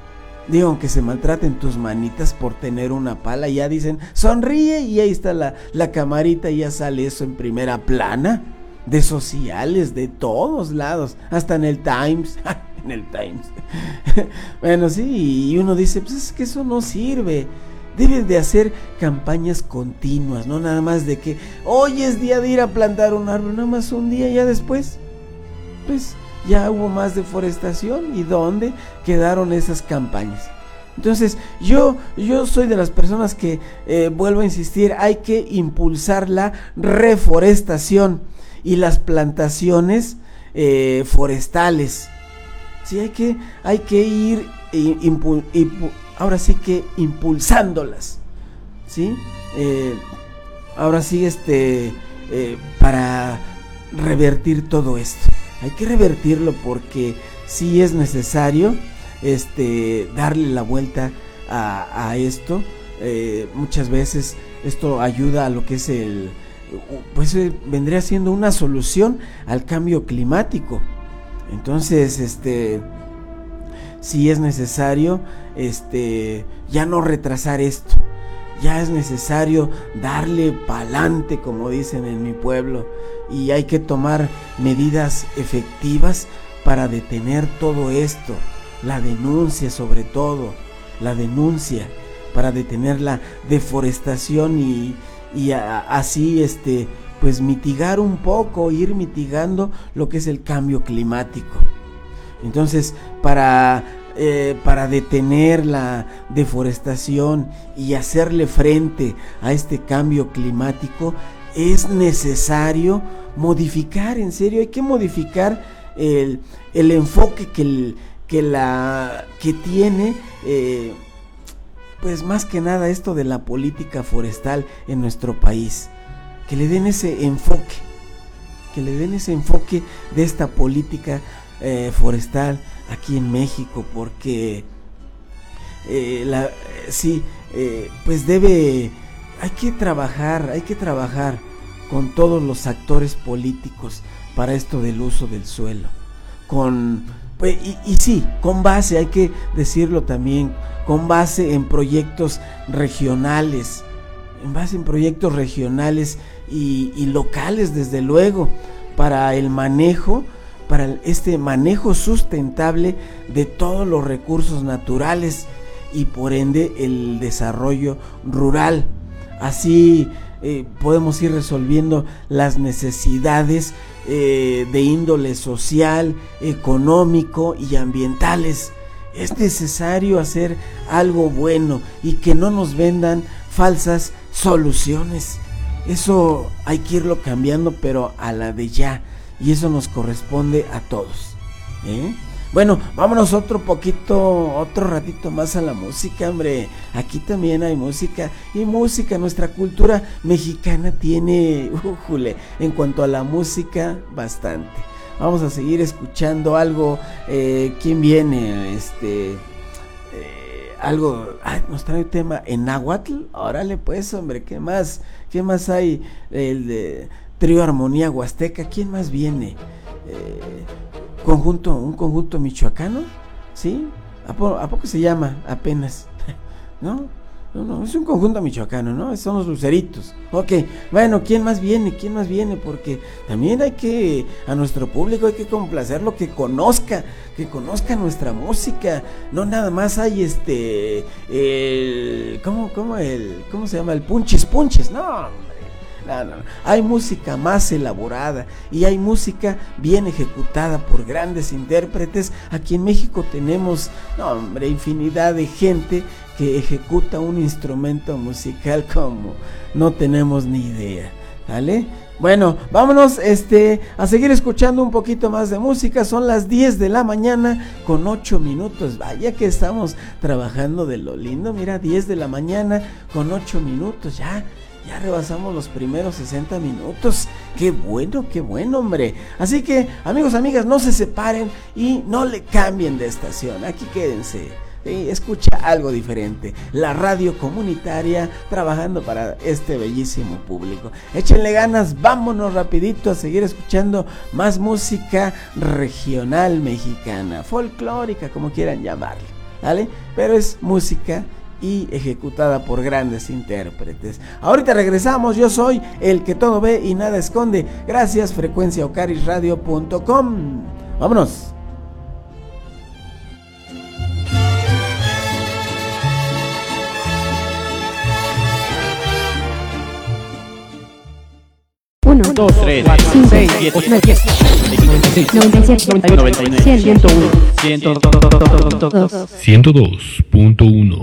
Digo, aunque se maltraten tus manitas por tener una pala, ya dicen, sonríe, y ahí está la, la camarita, y ya sale eso en primera plana, de sociales, de todos lados, hasta en el Times, en el Times. Bueno, sí, y uno dice, pues es que eso no sirve. Deben de hacer campañas continuas, no nada más de que hoy es día de ir a plantar un árbol, nada más un día, ya después, pues ya hubo más deforestación. ¿Y dónde quedaron esas campañas? Entonces yo, yo soy de las personas que, eh, vuelvo a insistir, hay que impulsar la reforestación y las plantaciones eh, forestales. Sí, hay que, hay que ir eh, impu, impu, ahora sí que impulsándolas, ¿sí? Eh, ahora sí, este, eh, para revertir todo esto. Hay que revertirlo porque sí es necesario, este, darle la vuelta a, a esto. Eh, muchas veces esto ayuda a lo que es el, pues eh, vendría siendo una solución al cambio climático. Entonces, este, sí es necesario, este, ya no retrasar esto. Ya es necesario darle pa'lante, como dicen en mi pueblo, y hay que tomar medidas efectivas para detener todo esto. La denuncia, sobre todo, la denuncia para detener la deforestación y, y a, así, este, pues mitigar un poco, ir mitigando lo que es el cambio climático. Entonces, para Eh, para detener la deforestación y hacerle frente a este cambio climático, es necesario modificar, en serio, hay que modificar el, el enfoque que, el, que, la, que tiene, eh, pues más que nada esto de la política forestal en nuestro país. Que le den ese enfoque, que le den ese enfoque de esta política eh, forestal aquí en México, porque eh, la, eh, sí, eh, pues debe, hay que trabajar, hay que trabajar con todos los actores políticos para esto del uso del suelo, con, pues, y, y sí, con base, hay que decirlo también, con base en proyectos regionales, en base en proyectos regionales y, y locales, desde luego, para el manejo, para este manejo sustentable de todos los recursos naturales y por ende el desarrollo rural. Así eh, podemos ir resolviendo las necesidades eh, de índole social, económico y ambientales. Es necesario hacer algo bueno y que no nos vendan falsas soluciones. Eso hay que irlo cambiando, pero a la de ya. Y eso nos corresponde a todos, ¿eh? Bueno, vámonos otro poquito, otro ratito más a la música, hombre. Aquí también hay música, y música, nuestra cultura mexicana tiene, ujule, en cuanto a la música, bastante. Vamos a seguir escuchando algo, eh, ¿quién viene? Este, eh, algo, ay, nos trae un tema en náhuatl, órale pues, hombre, ¿qué más? ¿Qué más hay? El de Trío Armonía Huasteca, ¿quién más viene? Eh, conjunto, un conjunto michoacano, ¿sí? ¿A, po- ¿A poco se llama apenas? ¿No? No, no, es un conjunto michoacano, ¿no? Son los Luceritos. Ok, bueno, ¿quién más viene? ¿Quién más viene? Porque también hay que, a nuestro público hay que complacerlo, que conozca, que conozca nuestra música. No nada más hay este, el, ¿cómo, cómo el, cómo se llama? El punchis punchis, no. No, no, no. Hay música más elaborada y hay música bien ejecutada por grandes intérpretes. Aquí en México tenemos, no, hombre, infinidad de gente que ejecuta un instrumento musical como no tenemos ni idea, ¿vale? Bueno, vámonos este, a seguir escuchando un poquito más de música. Son las diez de la mañana con ocho minutos. Vaya que estamos trabajando de lo lindo. Mira, diez de la mañana con ocho minutos. Ya, ya rebasamos los primeros sesenta minutos. Qué bueno, qué bueno, hombre. Así que, amigos, amigas, no se separen y no le cambien de estación. Aquí quédense. Sí, escucha algo diferente. La radio comunitaria trabajando para este bellísimo público. Échenle ganas, vámonos rapidito a seguir escuchando más música regional mexicana, folclórica, como quieran llamarle. ¿vale? Pero es música y ejecutada por grandes intérpretes. Ahorita regresamos, yo soy el que todo ve y nada esconde. Gracias, frecuencia ocaris radio punto com. Vámonos. uno, dos, tres, cuatro, cinco, seis, siete, ocho, nueve, diez, noventa y seis, noventa y siete, noventa y ocho, noventa y nueve, ciento uno, ciento dos, ciento dos punto uno.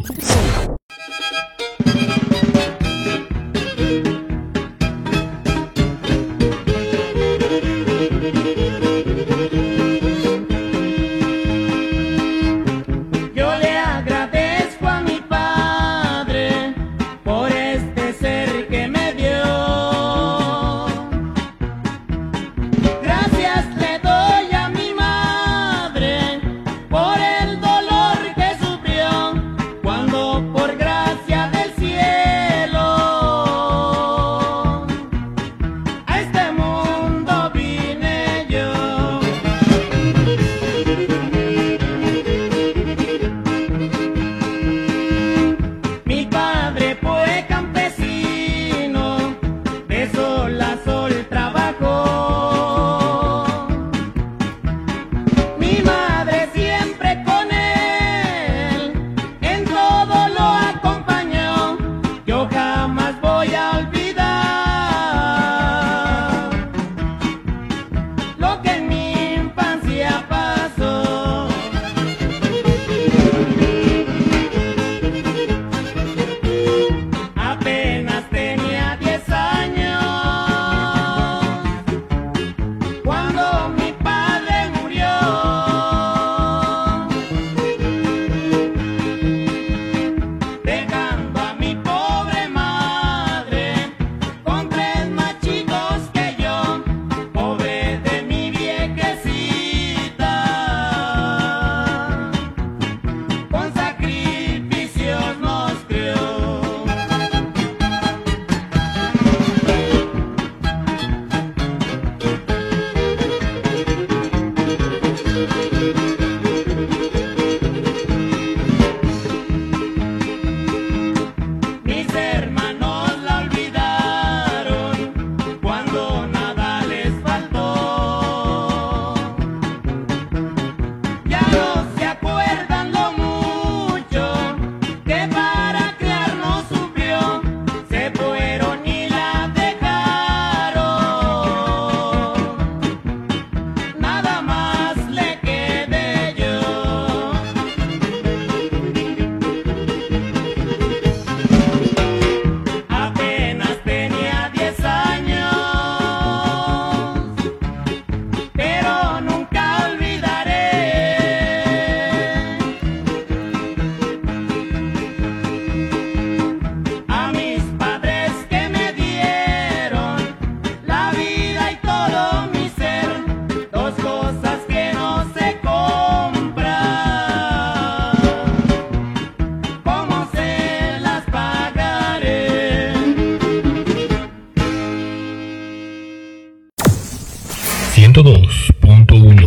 ciento dos punto uno.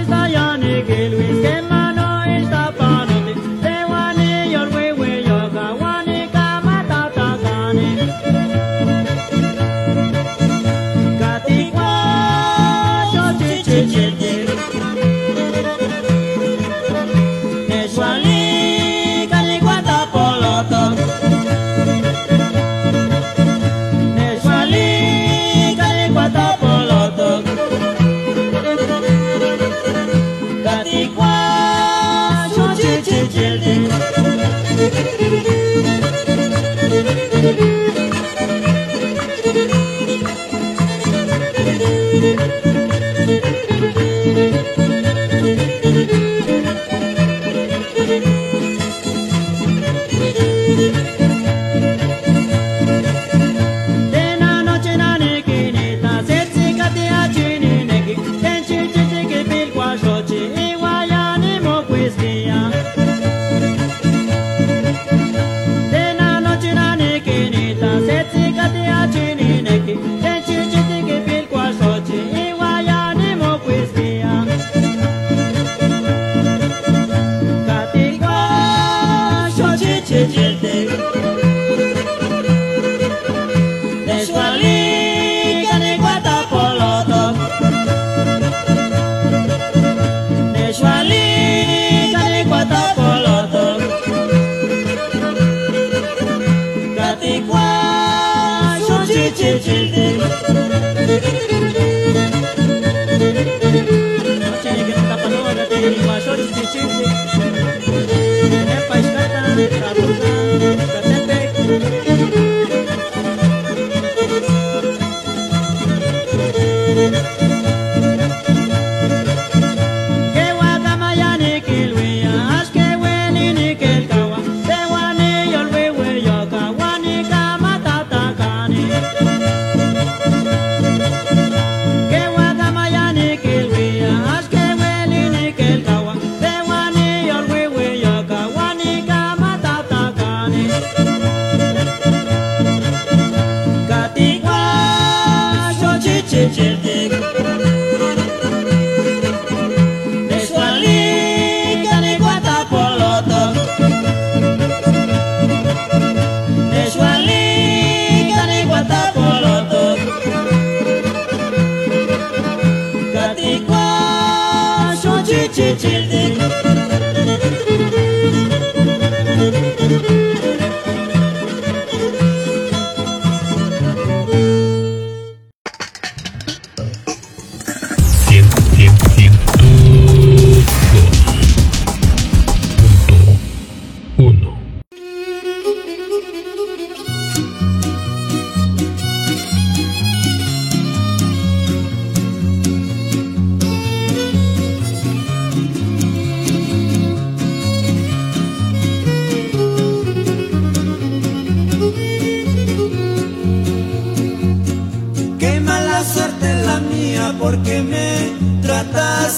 Yoga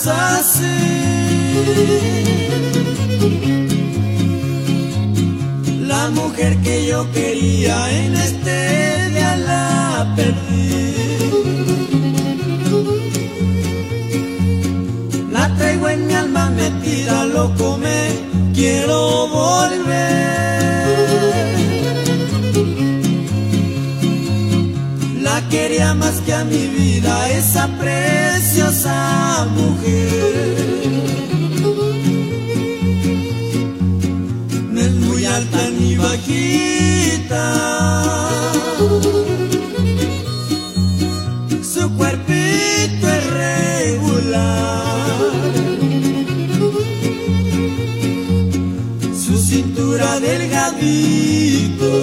más así. La mujer que yo quería en este día la perdí. La traigo en mi alma metida, loco me quiero volver. La quería más que a mi vida, esa preciosa mujer. No es muy alta ni bajita, su cuerpito es regular, su cintura delgadito,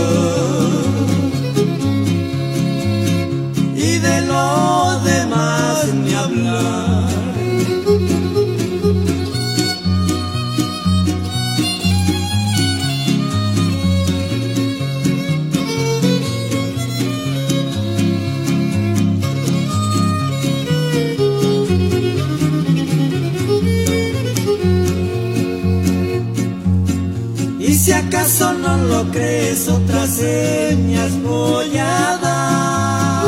y de lo demás ni hablar. Y si acaso no lo crees, otras señas voy a dar.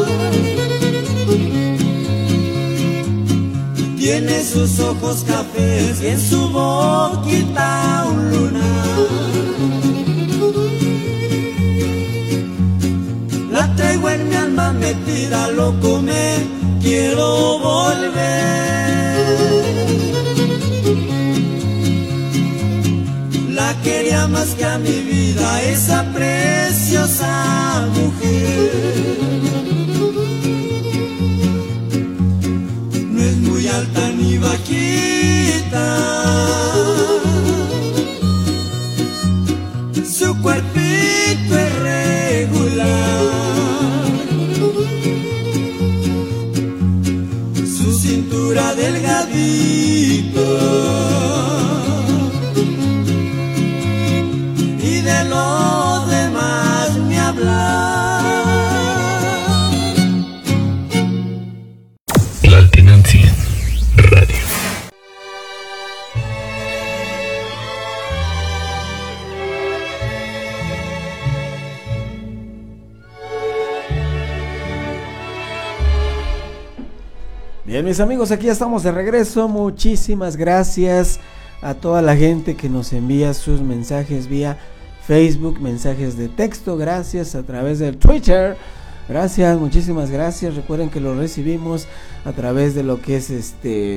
Tiene sus ojos cafés y en su boquita un lunar. La traigo en mi alma metida, loco me quiero volver. La quería más que a mi vida, esa preciosa mujer. No es muy alta ni bajita, su cuerpito es regular, su cintura delgadito, y de lo demás ni hablar. La Tenancia Radio. Bien, mis amigos, aquí ya estamos de regreso. Muchísimas gracias a toda la gente que nos envía sus mensajes vía Facebook, mensajes de texto, gracias a través del Twitter. Gracias, muchísimas gracias. Recuerden que lo recibimos a través de lo que es este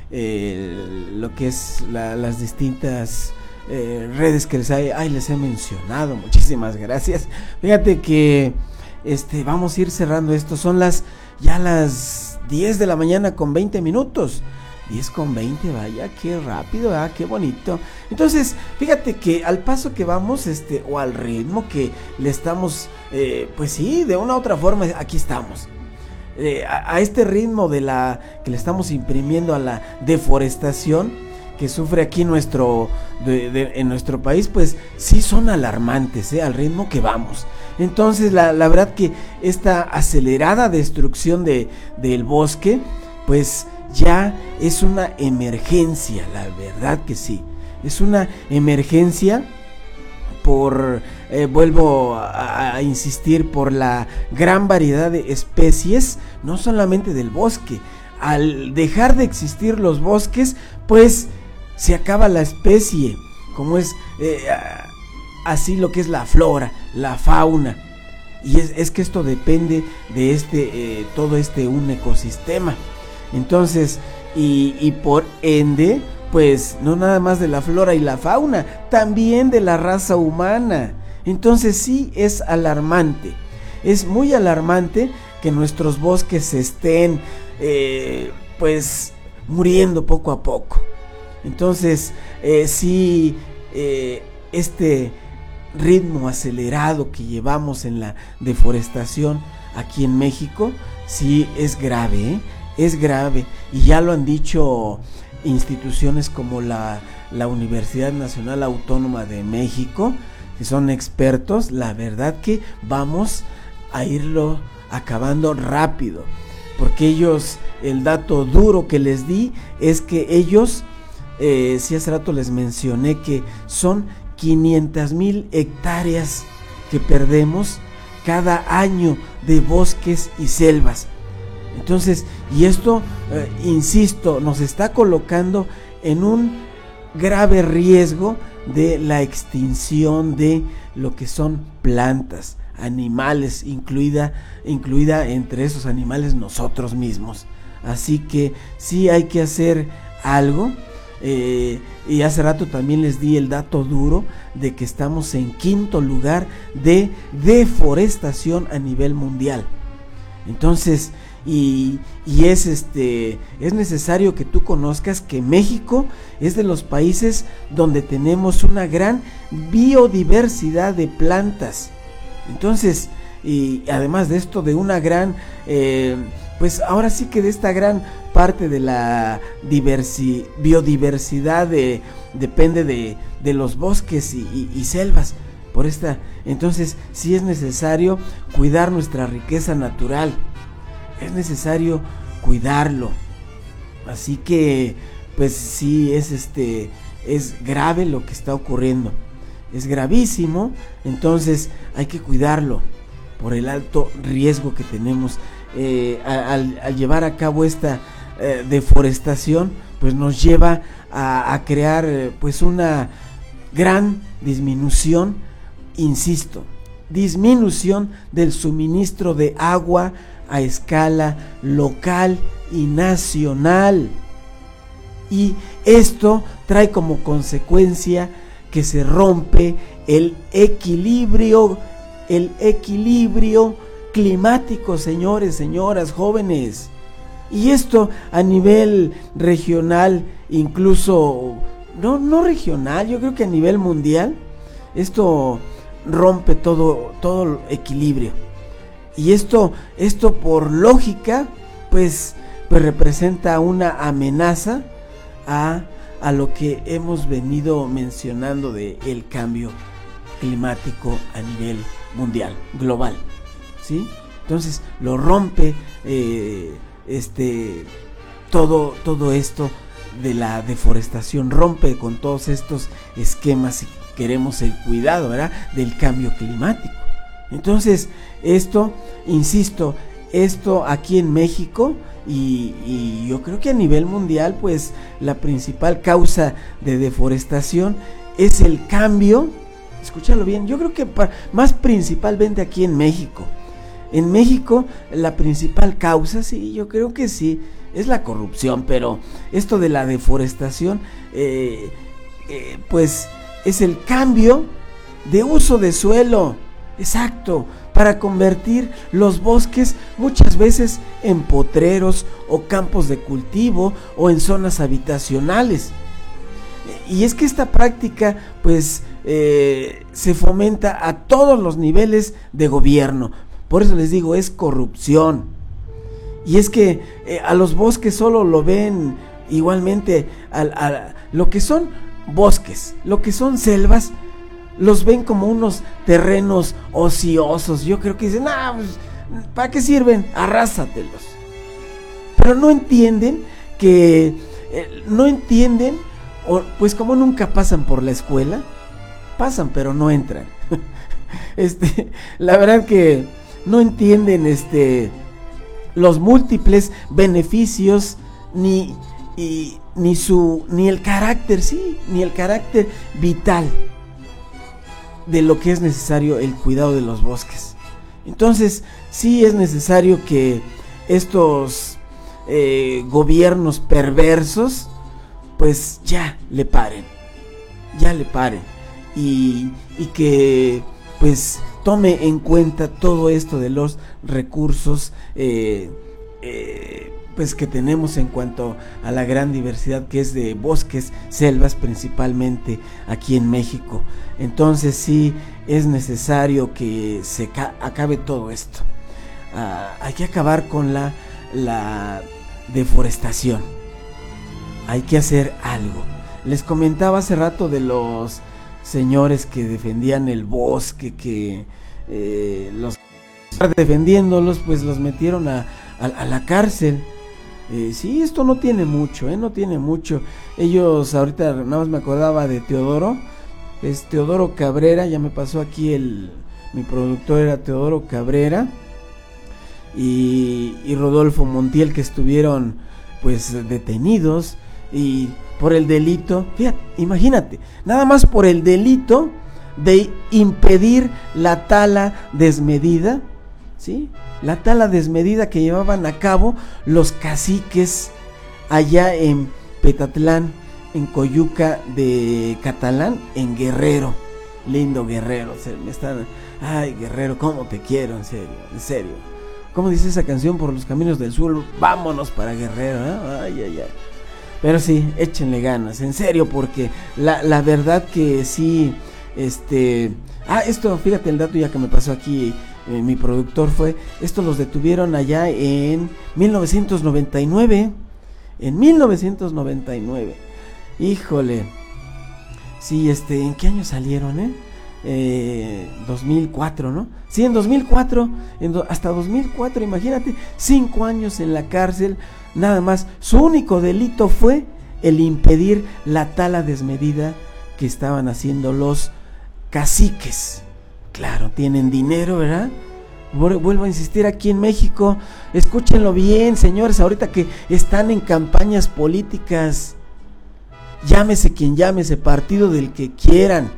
eh, lo que es la, las distintas eh, redes que les hay, ay, les he mencionado. Muchísimas gracias. Fíjate que este vamos a ir cerrando esto. Son las ya las diez de la mañana con veinte minutos. diez con veinte, vaya, qué rápido, ¿verdad? Qué bonito. Entonces, fíjate que al paso que vamos, este, o al ritmo que le estamos, eh, pues sí, de una u otra forma, aquí estamos. Eh, a, a este ritmo de la que le estamos imprimiendo a la deforestación que sufre aquí nuestro, de, de, en nuestro país, pues sí son alarmantes, ¿eh? Al ritmo que vamos. Entonces, la, la verdad que esta acelerada destrucción de, del bosque, pues ya es una emergencia, la verdad que sí, es una emergencia por, eh, vuelvo a, a insistir, por la gran variedad de especies, no solamente del bosque. Al dejar de existir los bosques, pues se acaba la especie, como es eh, así lo que es la flora, la fauna, y es, es que esto depende de este, eh, todo este un ecosistema. Entonces, y, y por ende, pues no nada más de la flora y la fauna, también de la raza humana. Entonces sí es alarmante, es muy alarmante que nuestros bosques se estén eh, pues muriendo poco a poco. Entonces eh, sí eh, este ritmo acelerado que llevamos en la deforestación aquí en México sí es grave, ¿eh? Es grave, y ya lo han dicho instituciones como la, la Universidad Nacional Autónoma de México, que son expertos. La verdad que vamos a irlo acabando rápido, porque ellos, el dato duro que les di es que ellos, eh, si hace rato les mencioné que son quinientas mil hectáreas que perdemos cada año de bosques y selvas. Entonces, y esto, eh, insisto, nos está colocando en un grave riesgo de la extinción de lo que son plantas, animales, incluida, incluida entre esos animales nosotros mismos. Así que sí hay que hacer algo. Eh, y hace rato también les di el dato duro de que estamos en quinto lugar de deforestación a nivel mundial. Entonces, y, y es este es necesario que tú conozcas que México es de los países donde tenemos una gran biodiversidad de plantas. Entonces, y además de esto, de una gran eh, pues ahora sí que de esta gran parte de la diversi, biodiversidad de, depende de, de los bosques y, y, y selvas. Por esta, entonces sí es necesario cuidar nuestra riqueza natural, es necesario cuidarlo. Así que pues sí es este es grave lo que está ocurriendo, es gravísimo. Entonces hay que cuidarlo por el alto riesgo que tenemos. Eh, al, al llevar a cabo esta eh, deforestación, pues nos lleva a, a crear eh, pues una gran disminución, insisto, disminución del suministro de agua a escala local y nacional. Y esto trae como consecuencia que se rompe el equilibrio, el equilibrio climático, señores, señoras, jóvenes. Y esto a nivel regional, incluso no, no regional, yo creo que a nivel mundial, esto rompe todo, todo equilibrio. Y esto, esto por lógica, pues, pues representa una amenaza a, a lo que hemos venido mencionando de el cambio climático a nivel mundial, global. ¿Sí? Entonces lo rompe eh, este todo, todo esto de la deforestación, rompe con todos estos esquemas si queremos el cuidado, ¿verdad?, del cambio climático. Entonces esto, insisto, esto aquí en México y, y yo creo que a nivel mundial, pues la principal causa de deforestación es el cambio, escúchalo bien, yo creo que para, más principalmente aquí en México. En México la principal causa, sí, yo creo que sí, es la corrupción, pero esto de la deforestación, eh, eh, pues es el cambio de uso de suelo, exacto, para convertir los bosques muchas veces en potreros o campos de cultivo o en zonas habitacionales. Y es que esta práctica pues eh, se fomenta a todos los niveles de gobierno. Por eso les digo, es corrupción. Y es que eh, a los bosques solo lo ven igualmente, a, a lo que son bosques, lo que son selvas, los ven como unos terrenos ociosos. Yo creo que dicen, ah, pues, ¿para qué sirven? Arrásatelos. Pero no entienden que, eh, no entienden, o, pues como nunca pasan por la escuela, pasan pero no entran. este, la verdad que no entienden este los múltiples beneficios ni y, ni su ni el carácter, sí, ni el carácter vital de lo que es necesario el cuidado de los bosques. Entonces, sí es necesario que estos eh, gobiernos perversos pues ya le paren, ya le paren y, y que pues tome en cuenta todo esto de los recursos eh, eh, pues que tenemos en cuanto a la gran diversidad que es de bosques, selvas, principalmente aquí en México. Entonces sí es necesario que se acabe todo esto. Uh, hay que acabar con la, la deforestación. Hay que hacer algo. Les comentaba hace rato de los señores que defendían el bosque, que eh, los defendiéndolos pues los metieron a, a, a la cárcel. Eh, sí, esto no tiene mucho, eh, no tiene mucho. Ellos, ahorita nada más me acordaba de Teodoro, es Teodoro Cabrera, ya me pasó aquí el, mi productor era Teodoro Cabrera y, y Rodolfo Montiel, que estuvieron pues detenidos y por el delito, fíjate, imagínate, nada más por el delito de impedir la tala desmedida, ¿sí? La tala desmedida que llevaban a cabo los caciques allá en Petatlán, en Coyuca de Catalán, en Guerrero. Lindo Guerrero, se me están, ay Guerrero, cómo te quiero, en serio, en serio. ¿Cómo dice esa canción? Por los caminos del sur, vámonos para Guerrero, ¿eh? Ay, ay, ay. Pero sí, échenle ganas, en serio, porque la, la verdad que sí, este... Ah, esto, fíjate el dato ya que me pasó aquí, eh, mi productor fue, esto los detuvieron allá en mil novecientos noventa y nueve, en mil novecientos noventa y nueve, híjole, sí, este, ¿en qué año salieron, eh? Eh, dos mil cuatro, ¿no? Sí, en dos mil cuatro, en do, hasta dos mil cuatro, imagínate, cinco años en la cárcel, nada más. Su único delito fue el impedir la tala desmedida que estaban haciendo los caciques. Claro, tienen dinero, ¿verdad? Vuelvo a insistir, aquí en México, escúchenlo bien, señores, ahorita que están en campañas políticas, llámese quien llámese, partido del que quieran,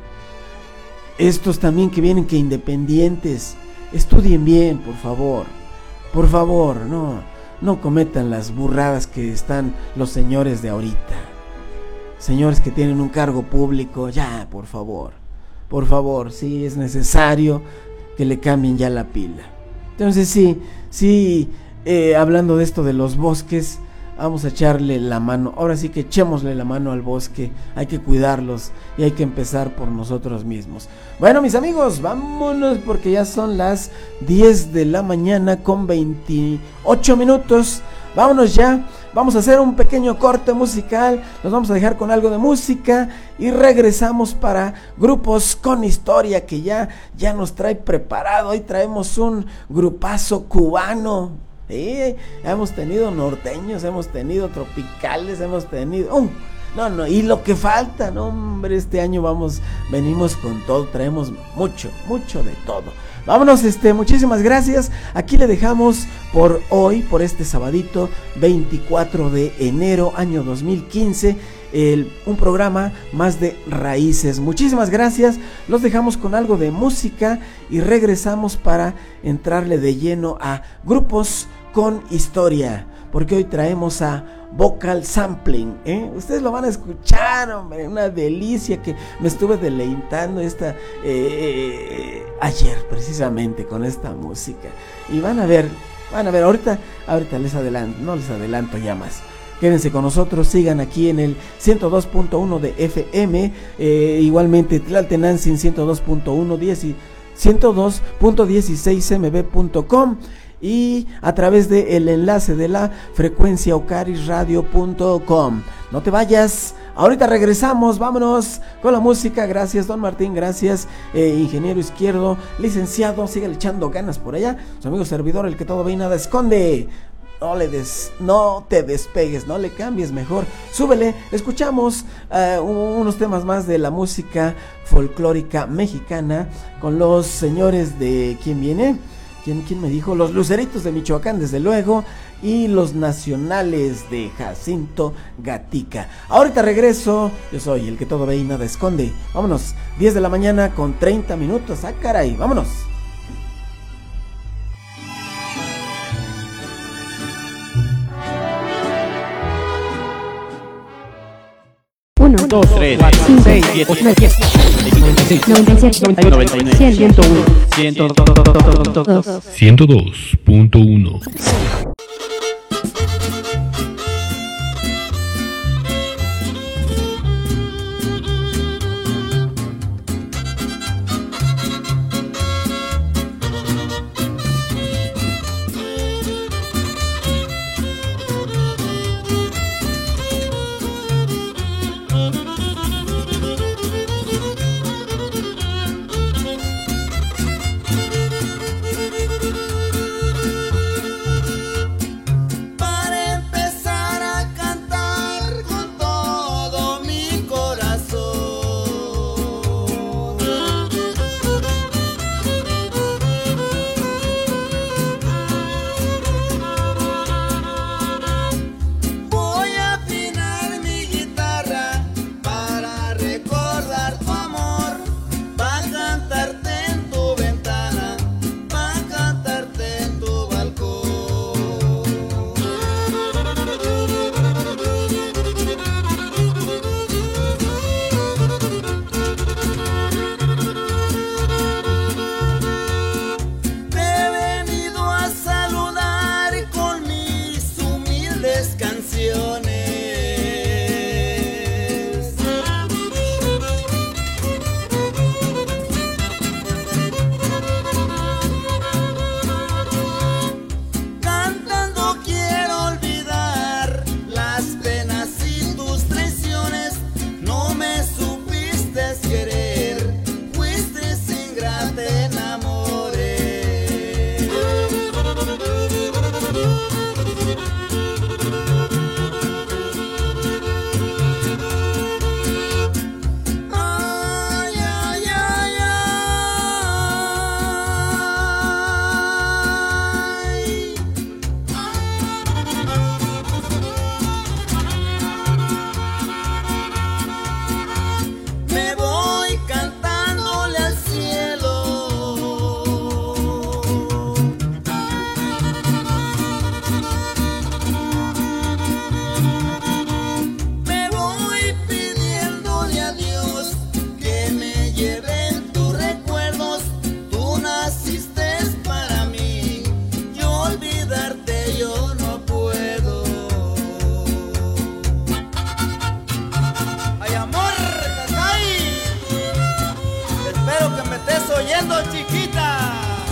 estos también que vienen que independientes, estudien bien, por favor, por favor, no, no cometan las burradas que están los señores de ahorita, señores que tienen un cargo público, ya, por favor, por favor, sí, es necesario que le cambien ya la pila. Entonces sí, sí, eh, hablando de esto de los bosques, vamos a echarle la mano, ahora sí que echémosle la mano al bosque, hay que cuidarlos y hay que empezar por nosotros mismos. Bueno, mis amigos, vámonos porque ya son las diez de la mañana con veintiocho minutos, vámonos ya, vamos a hacer un pequeño corte musical, nos vamos a dejar con algo de música y regresamos para grupos con historia que ya, ya nos trae preparado. Hoy traemos un grupazo cubano. Sí, hemos tenido norteños, hemos tenido tropicales, hemos tenido... Uh, no, no, y lo que falta, no, hombre, este año vamos, venimos con todo, traemos mucho, mucho de todo. Vámonos, este, muchísimas gracias, aquí le dejamos por hoy, por este sabadito, veinticuatro de enero, año dos mil quince, el, un programa más de raíces. Muchísimas gracias, los dejamos con algo de música y regresamos para entrarle de lleno a grupos con historia, porque hoy traemos a Vocal Sampling, ¿eh? Ustedes lo van a escuchar, hombre, una delicia que me estuve deleitando esta eh, ayer precisamente con esta música y van a ver, van a ver, ahorita, ahorita les adelanto, no les adelanto ya más. Quédense con nosotros, sigan aquí en el ciento dos punto uno de F M, eh, igualmente Tlaltenancingo ciento dos punto uno, ciento dos punto dieciséis m b punto com y a través del enlace de la frecuencia ocaris radio punto com. No te vayas, ahorita regresamos, vámonos con la música. Gracias, don Martín, gracias, eh, ingeniero Izquierdo, licenciado, sigue echando ganas por allá, su amigo servidor, el que todo ve y nada esconde. No le des, no te despegues, no le cambies, mejor súbele. Escuchamos uh, unos temas más de la música folclórica mexicana con los señores de ¿quién viene? ¿Quién, quién me dijo? Los Luceritos de Michoacán, desde luego, y los Nacionales de Jacinto Gatica. Ahorita regreso, yo soy el que todo ve y nada esconde. Vámonos, diez de la mañana con treinta minutos, ah caray, vámonos. uno, dos, tres, cinco, seis, siete, ocho, nueve, diez, noventa y seis, noventa y siete, noventa y ocho, noventa y nueve, cien, ciento uno, ciento dos punto uno. oyendo, chiquita?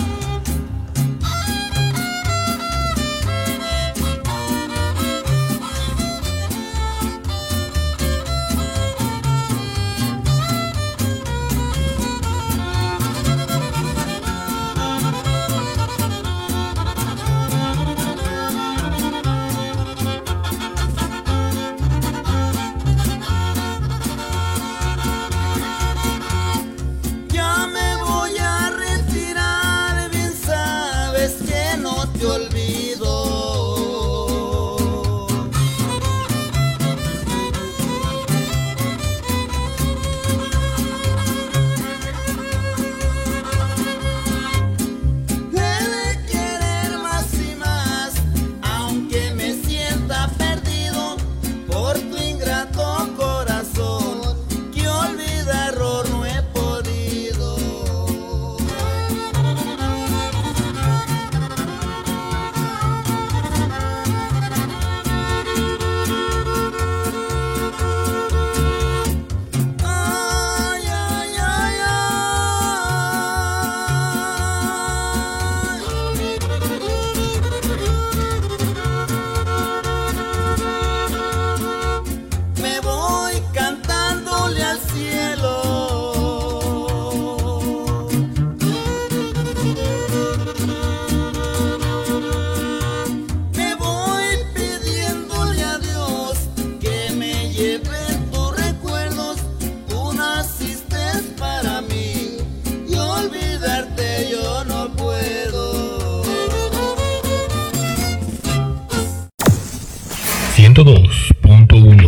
ciento dos punto uno.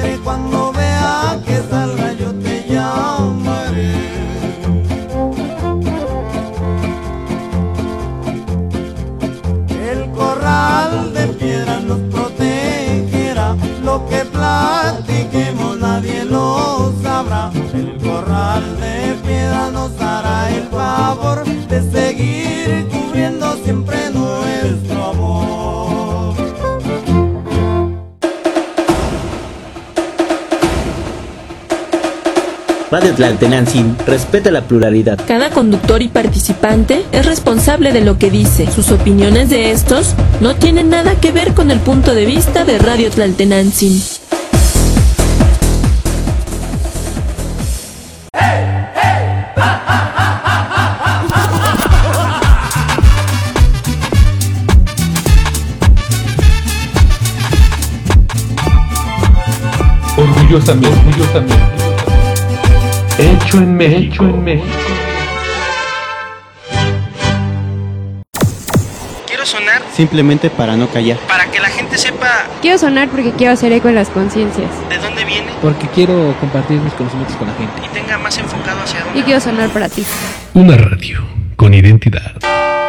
Cuando vea que salga yo te llamaré. Radio Tlaltenantzin respeta la pluralidad. Cada conductor y participante es responsable de lo que dice. Sus opiniones de estos no tienen nada que ver con el punto de vista de Radio Tlaltenantzin. Orgullosamente, orgullosamente. Hecho en México, hecho en México. Quiero sonar Simplemente para no callar. para que la gente sepa Quiero sonar porque quiero hacer eco en las conciencias. de dónde viene Porque quiero compartir mis conocimientos con la gente. y tenga más enfocado hacia dónde. Y quiero sonar para ti. Una radio con identidad.